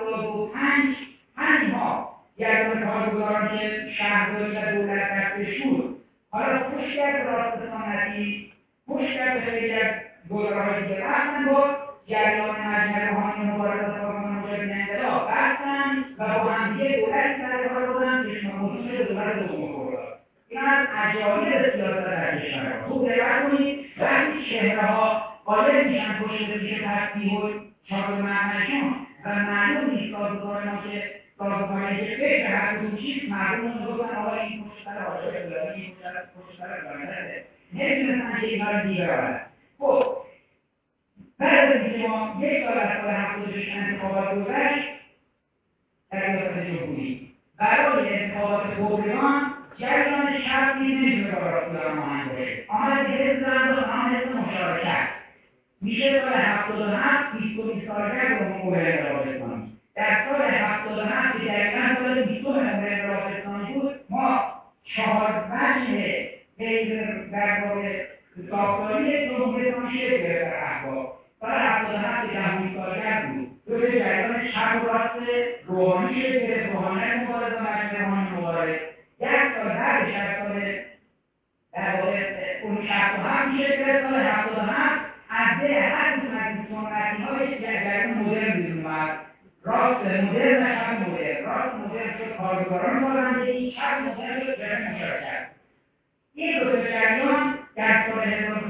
75 همین‌ها جریان کارگزاران که شهرداری و دولت دستش بود حالا پشت کرد راست سنتی، پشت کرد به خیلی از گزاره‌های دیگه رفتن با جریان مجمع روحانی مبارزات سازمان مجاهدین انقلاب بستن و با همدیگه دولتی سر کار بردن که شمول شد دولت دوم خرداد. این از عجایب سیاست در کشور. خوب دقت کنید وقتی چهره‌ها غالب میشن پشت ریش تسبیح و چادر معنیشون و معلوم نیست سازوکار ما که سازمانی که فکر هر چیز مردم رو گفتن آقا این پشتر آشای فلانی این پشتر فلانیه نمیتونستن که اینا رو دیگه برن. خب بعد از اینکه ما یک سال از سال 76 انتخابات گذشت در ریاست جمهوری برای انتخابات خبرگان جریان شرط نمیتونه کارآمد هماهنگ باشه. آمد حزب زدن و حزب مشارکت میشه سال 77 20 سالگرد رو مقابل انقلاب اسلامی. در سال 77 که دقیقا سال 20 مقابل انقلاب اسلامی بود ما 4 وجه در واقع ساختاری جمهوری اسلامی شکل گرفت در احباب. سال 77 که 20 سالگرد بود دو جریان چپ و راست روحانی شکل گرفت، روحانیت مبارزه و مجمع روحانی مبارزه. یک سال بعدش در سال در واقع اون 67 میشه که سال 77 از ده هر کدوم از این سنتی‌ها یک جریان مدرن بیرون اومد. راست مدرن و چپ مدرن. راست مدرن شد کارگران سازندگی، چپ مدرن شد جریان مشارکت. این دو جریان در سال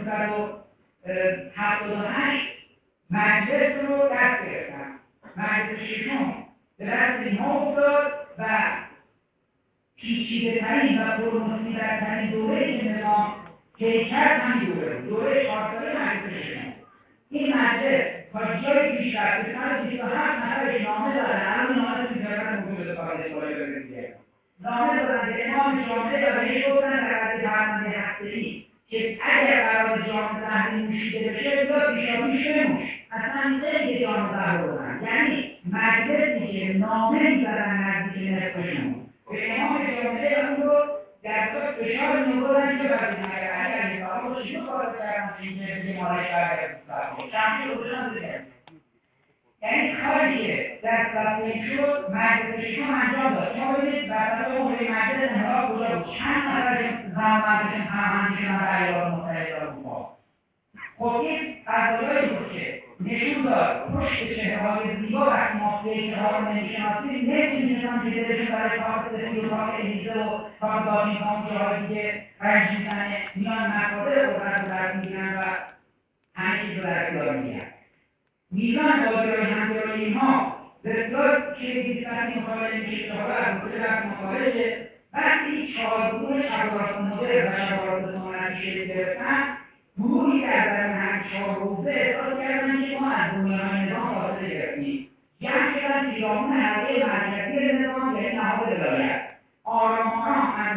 1978 مجلس رو دست گرفتن. مجلس ششم به دست اینها افتاد و پیچیده‌ترین و پرمصیبت‌ترین دوره‌ای که نظام طی کرد همین دوره بود. دوره 4 ساله مجلس ششم. این مجلس تا جایی پیش رفت که 127 نفرش نامه دادن. الان نامه تو وزارت امور داخلی سوال بگیره. نامه دادن به امام جامعه و بهش گفتن در وقت برنامه هفته‌ای که اگر قرار جام زهری نوشیده بشه بذار پیشاپیش بنوش. اصلا نمیگه جام زهر بردن. یعنی مجلسی که نامه می‌زدن نزدیک نصفشون به امام جامعه اون رو در واقع فشار می‌آوردن که بعد اگر این کارا رو شروع کردن که مالش برگرد شامل رو بودن دیگه. یعنی کاری که در صفحه شد مجلس شما انجام داد. شما ببینید وسط عمر مجلس انقلاب کجا بود؟ چند نفر زن مجلس هماهنگی شدن در ایالات متحده آمریکا. خب این قضایایی بود که نشون داد پشت چهره‌های زیبا وقتی ما چهره‌ها رو نمی‌شناسیم نمی‌تونیم که دلشون برای کار سفید و کار الیزه و کار دادین‌ها و جاهای دیگه رنج میزنه میان مقابل قدرت رو در میگیرن و همه چیز رو در اختیار میگیرن. میزان بازی‌های همگرایی اینها بسیار کلیدی سطحی مقابل میشه که حالا از مدل وقت مقابله وقتی 4 گروه شب و راست مدرن و شب و راست سنتی شکل گرفتن گروهی در درون همین 4 روزه احساس کردن که ما از بنیان نظام فاصله گرفتیم. جمع شدن پیرامون حلقه مرکزی نظام یعنی نهاد ولایت. آرام آرام از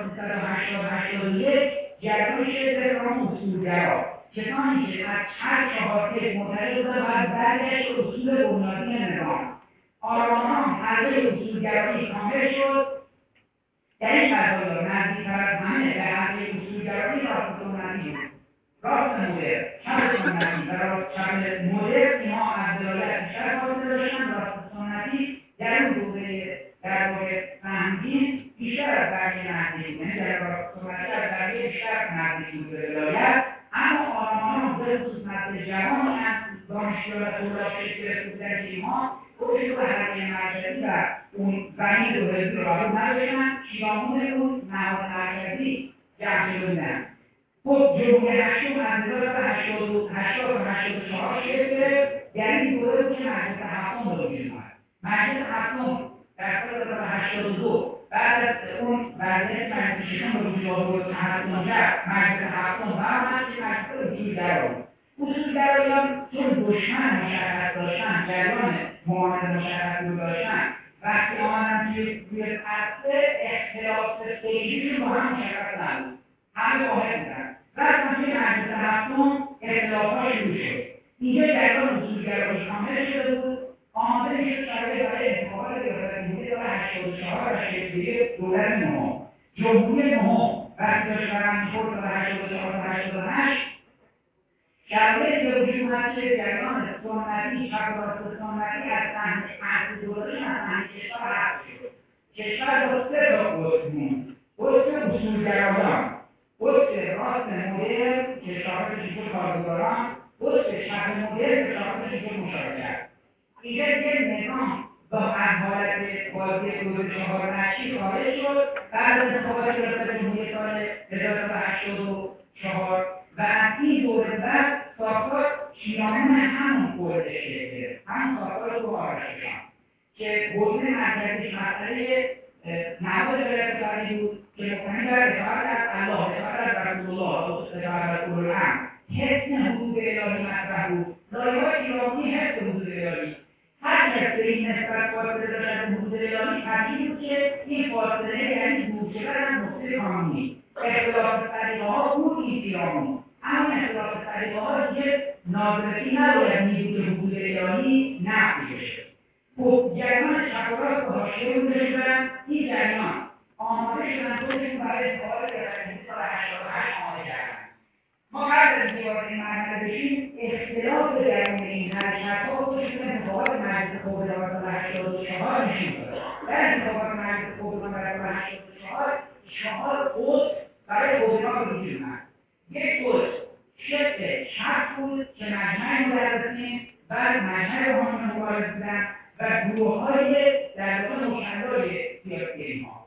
1381 جریان شکل گرفت اصولگرا کسانی که از هر 4 فکر معتقد بودن باید برگشت به اصول بنیادی نظام. آرام آرام حلقه اصولگرایی کامل شد. در این قضایا نزدیکتر از همه به حلقه اصولگرایی راست سنتی بود. راست مدرن، چپ سنتی و راست چپ مدرن اینها از ولایت بیشتر فاصله داشتن. راست سنتی در اون دوره در واقع سهمگین بیشتر از بقیه نزدیک، یعنی در راست سنتی از بقیه بیشتر نزدیک بود به ولایت. اما آرام‌آرام به خصوص نسل جوان از دانشجویان و طلاب شکل گرفته بودن که اینها خودشون به حلقه مرکزی و اون زمین و حزبی رو قبول نداشتن، پیرامون اون نهاد مرکزی جمع شده بودن. خب جمهوری هشتم از 1980 تا 84 شکل گرفت، یعنی دوره بود که مجلس هفتم به وجود اومد. مجلس هفتم در سال 1982 بعد از اون وضعیت مجلس ششم به وجود آورد که هفتم کرد، مجلس هفتم برآمد که مجلس اصولگرا بود. اصولگرایان چون دشمن مشخص داشتن، جریان معاند مشخصی رو داشتن، وقتی آمدن توی عرصه اختلاف فکریشون با هم مشخص نبود. همه واحد بودن. رفتن توی مجلس هفتم اختلاف‌ها شروع شد. اینجا جریان اصولگرایی کامل شده بود. آماده میشد شرایط برای انتخابات ریاست جمهوری سال 84 و شکل‌گیری دولت نهم. جمهوری نهم وقتی داشت برهم می‌خورد سال 84 تا 88 شرایطی به وجود اومد که جریان سنتی چپ و راست سنتی از صحنه اصل دولتشون از صحنه کشور حذف شد. کشور با 3 تا قطب موند. قطب اصولگرایان، قطب راست مدرن که شاخصش میشد کارگران، قطب چپ مدرن که شاخصش میشد مشارکت. اینجا دیگه نظام با از حالت بازی 2004 نشی خارج شد. بعد از انتخابات ریاست جمهوری سال 1984 و از این دوره بعد ساختار پیرامون همون کل شکل گرفت. همون ساختار رو آرشیدن. که حوزه مرکزیش مسئله نهاد ولایت فقیه بود که مبتنی بر اطاعت از الله، اطاعت از رسول الله، اطاعت از اولوالامر، حسن حدود الهی مطرح بود. لایه‌های ایرانی حفظ حدود الهی، هر کس به این نسبت فاصله داشت از حدود الهی طبیعی بود که این فاصله یعنی دور شدن از نقطه قانونی. اختلاف طریقه‌ها بود این پیرامون، اما اختلاف طریقه‌ها دیگه ناظرتی نباید نیروی حدود الهی نفی بشه. خب جریان چپ و راست به حاشیه بوده شدن، این جریان آماده شدن خودشون برای انتقال رسمی سال 88 آماده کردن. ما قبل از دیوار این مرحله بشیم اختلاف درون این حرکت‌ها خودشون انتخابات مجلس خبرگان سال 84 نشون داد. در انتخابات مجلس خبرگان در سال 84 4 قطب برای خبرگان به وجود اومد. یک قطب شکل چپ بود که مجمع مدرسین و مجمع روحانیون مبارز بودن و گروه‌های در واقع مشترک سیاسی اینها.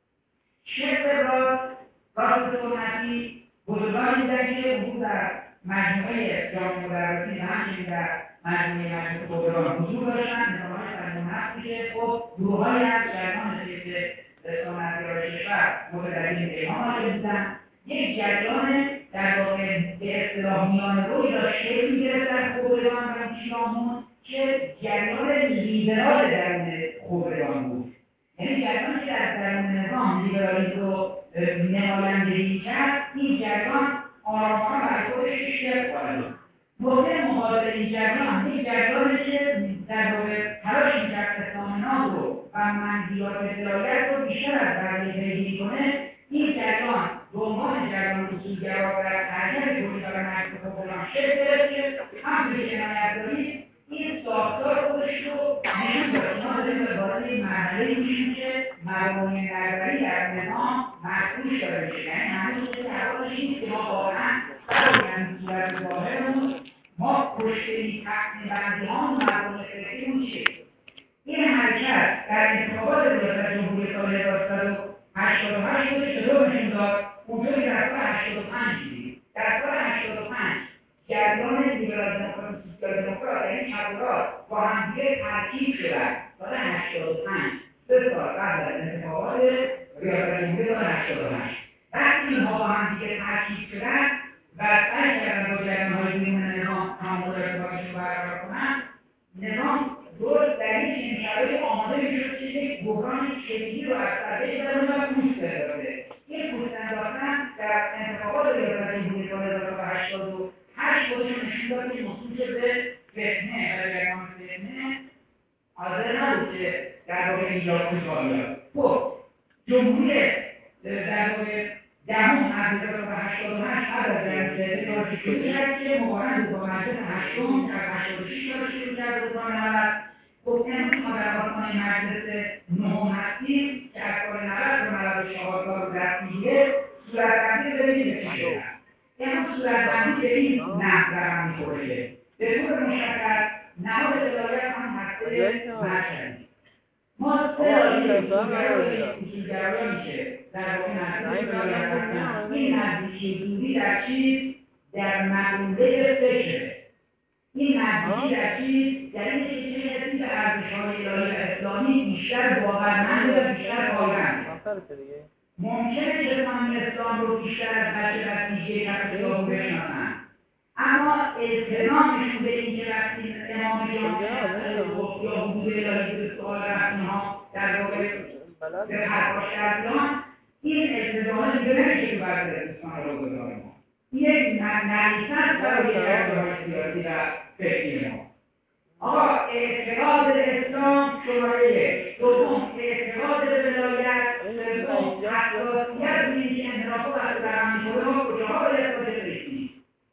شکل راست سنتی بزرگانی بودن که حضور در مجموعه جامعه مدرسین و همچنین در مجموعه مجلس خبرگان حضور داشتن، نظام‌های فرمون هست که خب گروه‌هایی از جریان سیاسی سنت‌گرای کشور متدین به اینها ناشد بودن. یک جریان در واقع به اصطلاح میانه‌روی داشت شکل می‌گرفت در خبرگان و پیرامون که جریان لیبرال درون خبرگان بود. یعنی جریانی که از درون نظام لیبرالیسم رو نمایندگی کرد، این جریان آرامانه برای خودش شکل وارد شد. موضع مقابل این جریان یک جریانی که در واقع تلاش می‌کرد اسلام ناب رو و منزیات ولایت رو بیشتر از بقیه پیگیری کنه، این جریان به عنوان جریان اصولگرا در حرکت تولیدهای مجلس خبرگان شکل گرفت که همونطور که عنایت دارید این ساختار خودش رو نشون داد. اینا داریم به وارد این مرحله‌ای میشیم که مبانی نظری در نظام مفروش داره میشه. یعنی هنوز چیزی حواسش نیست که ما واقعا برای این صورت ظاهرمون ما پشته‌ای تقسیم بندی‌هامون مبانی فکریمون چیه؟ این حرکت در انتخابات ریاست جمهوری سال 1388 بوده که چطور نشون داد؟ اونطوری در سال 85 دیدیم. در سال 85 جریان لیبرال دموکرات و سوسیال دموکرات یعنی چپ و راست با همدیگه ترکیب شدن. سال 85 3 سال قبل از انتخابات ریاست جمهوری سال 88 وقتی اینها با همدیگه ترکیب شدن و سعی کردن با جریان‌های بیرون نظام تعامل ارتباطشون رو برقرار کنن، نظام درست در این چنین شرایطی آماده می‌شد که یک بحران شدیدی رو از سرده درون و پوست بندازه. این پوست انداختن در انتخابات ریاست جمهوری سال 1988 خودشون نشون داد که مسئول به فتنه و جریان فتنه حاضر نبود که در واقع ایجاد کنه. خب جمهوری در واقع دهم از 1988 بعد از جنگ فتنه شروع کرد که مقارنه با مجلس هشتم در 86 سال شروع کرد به سال 90. خب امروز ما در آستانه مجلس نهم هستیم که از سال 90 تا 94 سال رو دست میگیره. صورتبندی ببینید به چی شدن. امروز صورتبندی به این نحو رقم میخوره. به طور مشخص نهاد ولایت هم هسته مرکزی. ما سه اصولگرایی که در واقع نزدیک ولایت هستن، این نزدیکی دوری در چیز؟ در مقوله فکره. این نزدیکی در چیز؟ در این که کسی به ارزش‌های الهی و اسلامی بیشتر باورمند و بیشتر پایبند. ممکنه که بتوانیم اسلام رو بیشتر از بچه بسیجی کف خیابون بشناسن، اما احترامشون به این که وقتی امام جامعه یا حدود الهی به سؤال رفتیم ها در واقع به پرخاش کردیان، این التزامات دیگه نمیشه که برای اسلام رو بذاریم. این یک نقیصت برای جریان‌های سیاسی و فکری ما. آقا اعتقاد اسلام شماره یک، دوم اعتقاد ولایت، سوم حساسیت به اینکه انحرافات از درون می‌خوره ما کجاها باید کجا برسیم.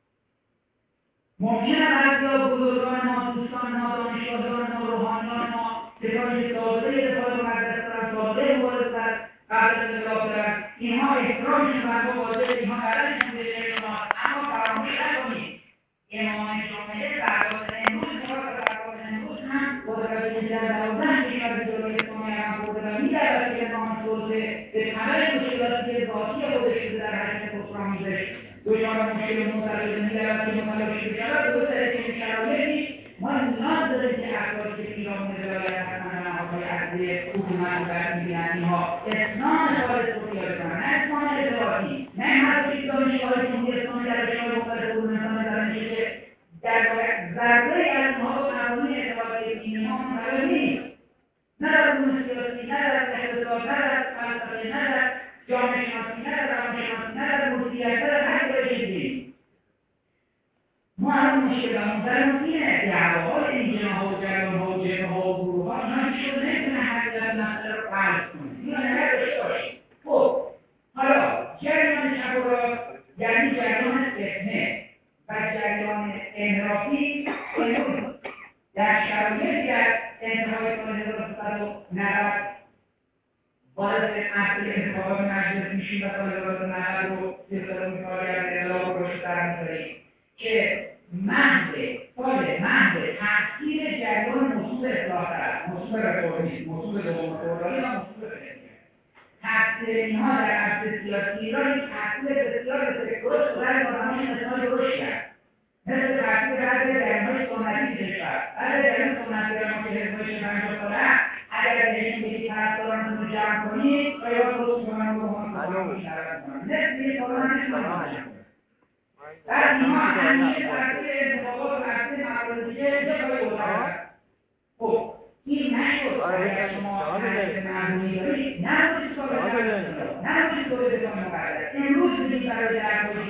ممکنه بعضیا بزرگان ما، دوستان ما، دانشگاهان ما، روحانیان ما کسانی که سابقه دفاع از مقدس دارن، سابقه مبارزه در قبل از انقلاب دارن، اینها احترامشون بر ما واجبه، اینها قدرشون به چشم ماست، اما فراموش نکنید امام جمعه برداشت امروز هم با توجه به 12 کشور جلوی اسلامی هم خودم می‌دهد که امام سلطه به تمام مشکلاتی ذاتی خودش شده در حرکت خسروآموزش دچار مشکل متعلق می‌دهد که متلاشی بشود. درست در چنین شرایطی ما نیاز داریم که افرادی که پیرامون ولایت هستند های اصلی حکومت در می‌بینن اینها اسلام خالص رو پیاده کنن، نه اسلام اطلاعاتی، نه هر چیز دانشگاه جمهوری اسلامی در رشته‌های مختلف علوم انسانی در میشه که در ذره از اینها با قوانین اعتقادی دینی ما منطبق نیست. نه در علوم سیاسی، نه در اقتصاد، نه در فلسفه، نه در جامعه شناسی، نه در روانشناسی، نه در موسیقی، نه در هر چیزی. ما الان مشکلمون درمون اینه دعواهای این جناها و جریانها و جبهه‌ها و گروه‌ها اینا هیچ کدوم نمی‌تونه حقیقت مسئله رو فرض کنه. اینا نگه داشته باشید. خب حالا جریان چپ و راست یعنی جریان فتنه و جریان انحرافی امروز در شرایطی از انتهای سال 1390 وارد اصل انتخابات مجلس میشیم و سال 1990 رو به اصطلاح مثال از انقلاب رشد در می‌ذاریم که محض تأثیر جریان موصول اصلاح طلب، موصول رفرمیسم، موصول دوم خردادی و موصول فکری تأثیر اینها در عرصه سیاسی ایران یک تأثیر بسیار درست برای آدم‌های انسانی رشد کرد. مثل تأثیر بعضی جریان‌های سنتی کشور. بعضی جریان سنتی ما که حزب‌های 50 ساله اگر بهشون بگید طرفدارانتون رو جمع کنید و یا درست کنن و هم شرکت کنن. مثل یک کاران نمی‌کنن. در اینها همیشه تأثیر انتخابات و تأثیر موارد دیگه چه کاری بودن؟ خب این نشد اگر شما معلومی دارید نبودید سال مقرر امروز بودید برای درکای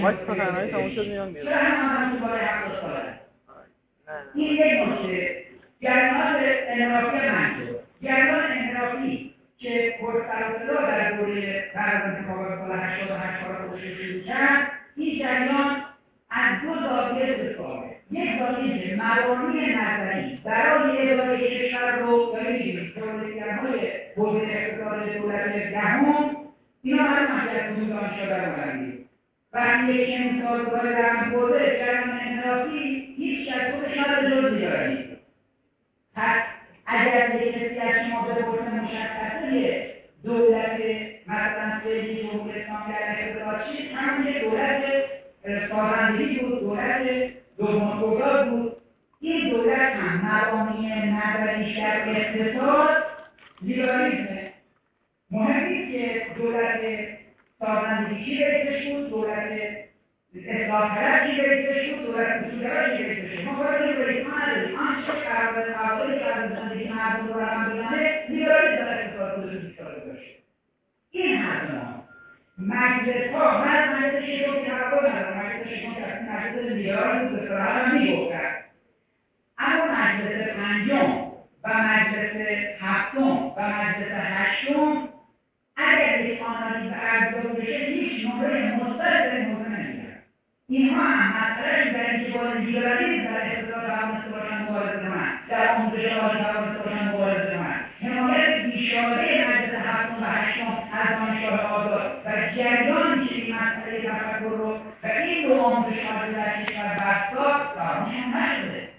جامعه چرا هم تو بالای 70 ساله این یک نکته جریانات انحرافی منظور جریان انحرافی که پرسر در دوره بعد از انتخابات سال 88 خودش شروع کرد این جریان از دو زاویه بسازه. یک زاویه که مبانی نظری برای اداره کشور رو ببینید تئوریسین‌های حوزه اقتصاد دولت جهان اینا برای مطرح حضور دانشگاه در اومدن وقتی یک چنین سازگاری در این حوزه جریان انحرافی هیچ از خودش نداره جز بیارید. پس اگر یک کسی از شما بپرسه مشخصه دولت مثلا فعلی جمهوری اسلامی در اقتصاد چیست؟ همون یک دولت سازندگی بود، دولت دوم خرداد بود. این دولت هم مبانی نظریش در اقتصاد لیبرالیسمه. مهم نیست که دولت سازندگی چی رئیسش بود، دولت اصلاح طلب چی رئیسش بود، دولت اصولگرا چی رئیسش بود. ما باید لیبرالیسم نداریم. آنچه قراردادی که از زندگی مردم رو رقم بزنه لیبرالیسم در اقتصاد خودش بیچاره باشه. این حرف ما مجلس ها من مجلس شیعه که حقا ندارم مجلس شیعه که اصلی مجلس لیبرال به صراحت هم میگفتن اما مجلس پنجم و مجلس هفتم و مجلس هشتم اگر یک آنالیز ارزیابی بشه هیچ نمره مثبت در این حوزه نمیدن اینها هم مسئلهشون در اینکه با لیبرالیسم در اقتصاد توانسته باشن مبارزه کنن در آموزش عالی توانسته باشن مبارزه کنن حمایت بیشاره مجلس هفتم و هشتم از دانشگاه آزاد و جریانی که این مسئله تفکر رو و این رو آموزش عالی در کشور بساز فراموششون نشده.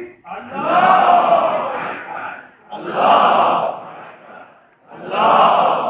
الله اکبر الله الله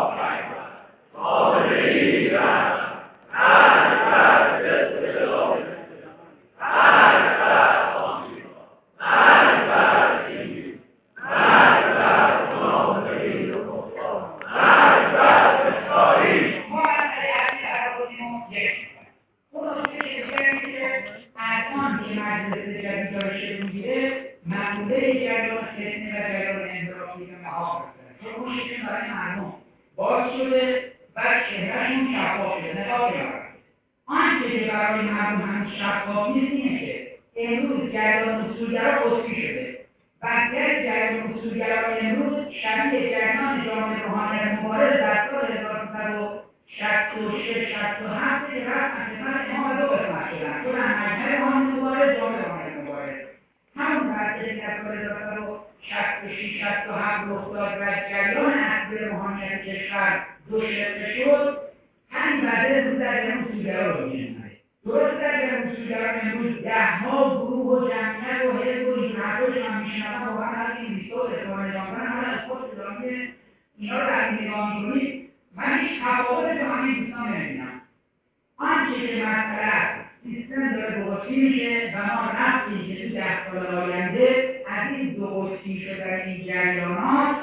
در این 2 قطبی شدن این جریانات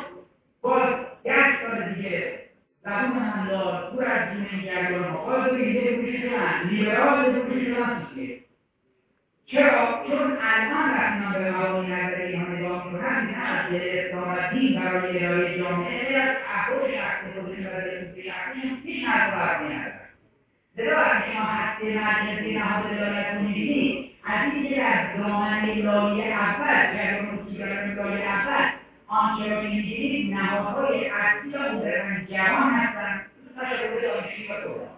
لیبرال دموکراسی. چرا؟ چون الان رفتن به مبانی نظری ها نگاه میکنن دیدن که اسلام و دین برای ارائه جامعه از افراد شخصی خودشون برای توی شخصیشون هیچ نظر برقی ندارن. لذا وقتی شما هسته مجلسی نهاد ولایت رو میبینید از اینکه در دامنه لایه اول جریان اصولگرایی لایه اول آنچه را که میبینید نهادهای اصلی را مدرن جوان هستند تشکل دانشجویی و دولت.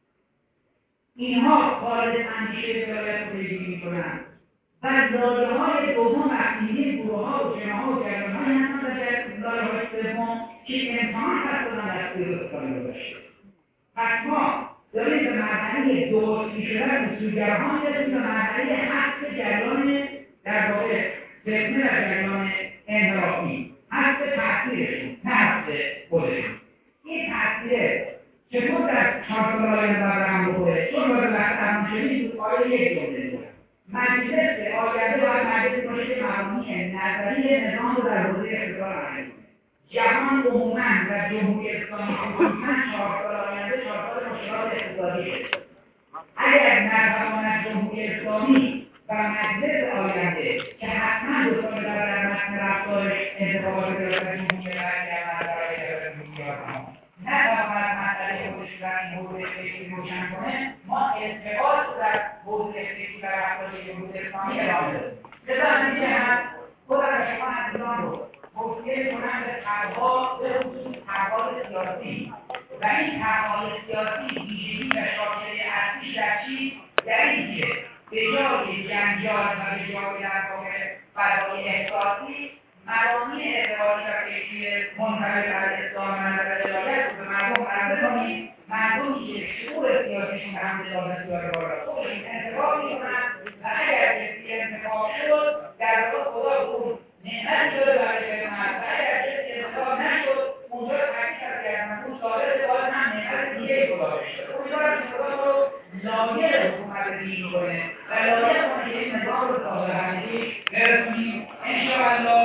اینها خارج اندیشه ولایت رو پیگیری میکنند و لایه‌های دوم وقتی می‌بینید گروه‌ها و جناح‌ها و جریان‌هایی هستند و لایه‌های سوم که امکان هست دادن در سوی اصولگرایی گذاشته. پس ما داریم به مرحله درستی شدن اصولگراها میرسیم به مرحله حذف جریان در واقع فتنه و جریان انحرافی، حذف تاثیرشون، نه حذف خودشون. این تاثیر چطور در 4 سال آینده برهم بخوره؟ چون وارد وقت الان شدید تو آیه یک جمله بود. مجلس آینده باید مجلس باشه که مبانی نظری نظام رو در حوزه اقتصاد عملی کنه. جهان عموما و جمهوری اسلامی خصوصا 4 سال آینده 4 سال مشکلات اقتصادی شد. اگر نتواند جمهوری اسلامی و مجلس آینده که حتما 2 سال در متن رفتارش انتخابات ریاست جمهوری برای نتواند مسئله خودش در این حوزه فکری روشن کنه، ما ارتباط در حوزه فکری و رفتار جمهوری اسلامی ادامه بدیم. لذا میگه هست خودم شما عزیزان رو توصیه کنم به طرح‌ها به خصوص طرح‌های سیاسی و این طرح‌های سیاسی ویژگی و شاخصه اصلیش در چی؟ در اینکه به جای جنجال و به جای در واقع فضای احساسی مبانی اعتباری و فکری منطبق بر اسلام و نظر ولایت رو به مردم عرضه کنید. مردمی که شعور سیاسیشون الحمدلله بسیار بالا خودشون انتخاب می‌کنند و اگر کسی انتخاب شد در واقع خدا اون نعمت شده برای خدمت و اگر کسی انتخاب نشد اونجا حقیقت کردن اون صادر باید هم نعمت دیگه خدا بشه. اونجا که خدا رو لایه حکومت دین کنه و لایه کنه که این نظام رو صادر همگی برسونیم انشاءالله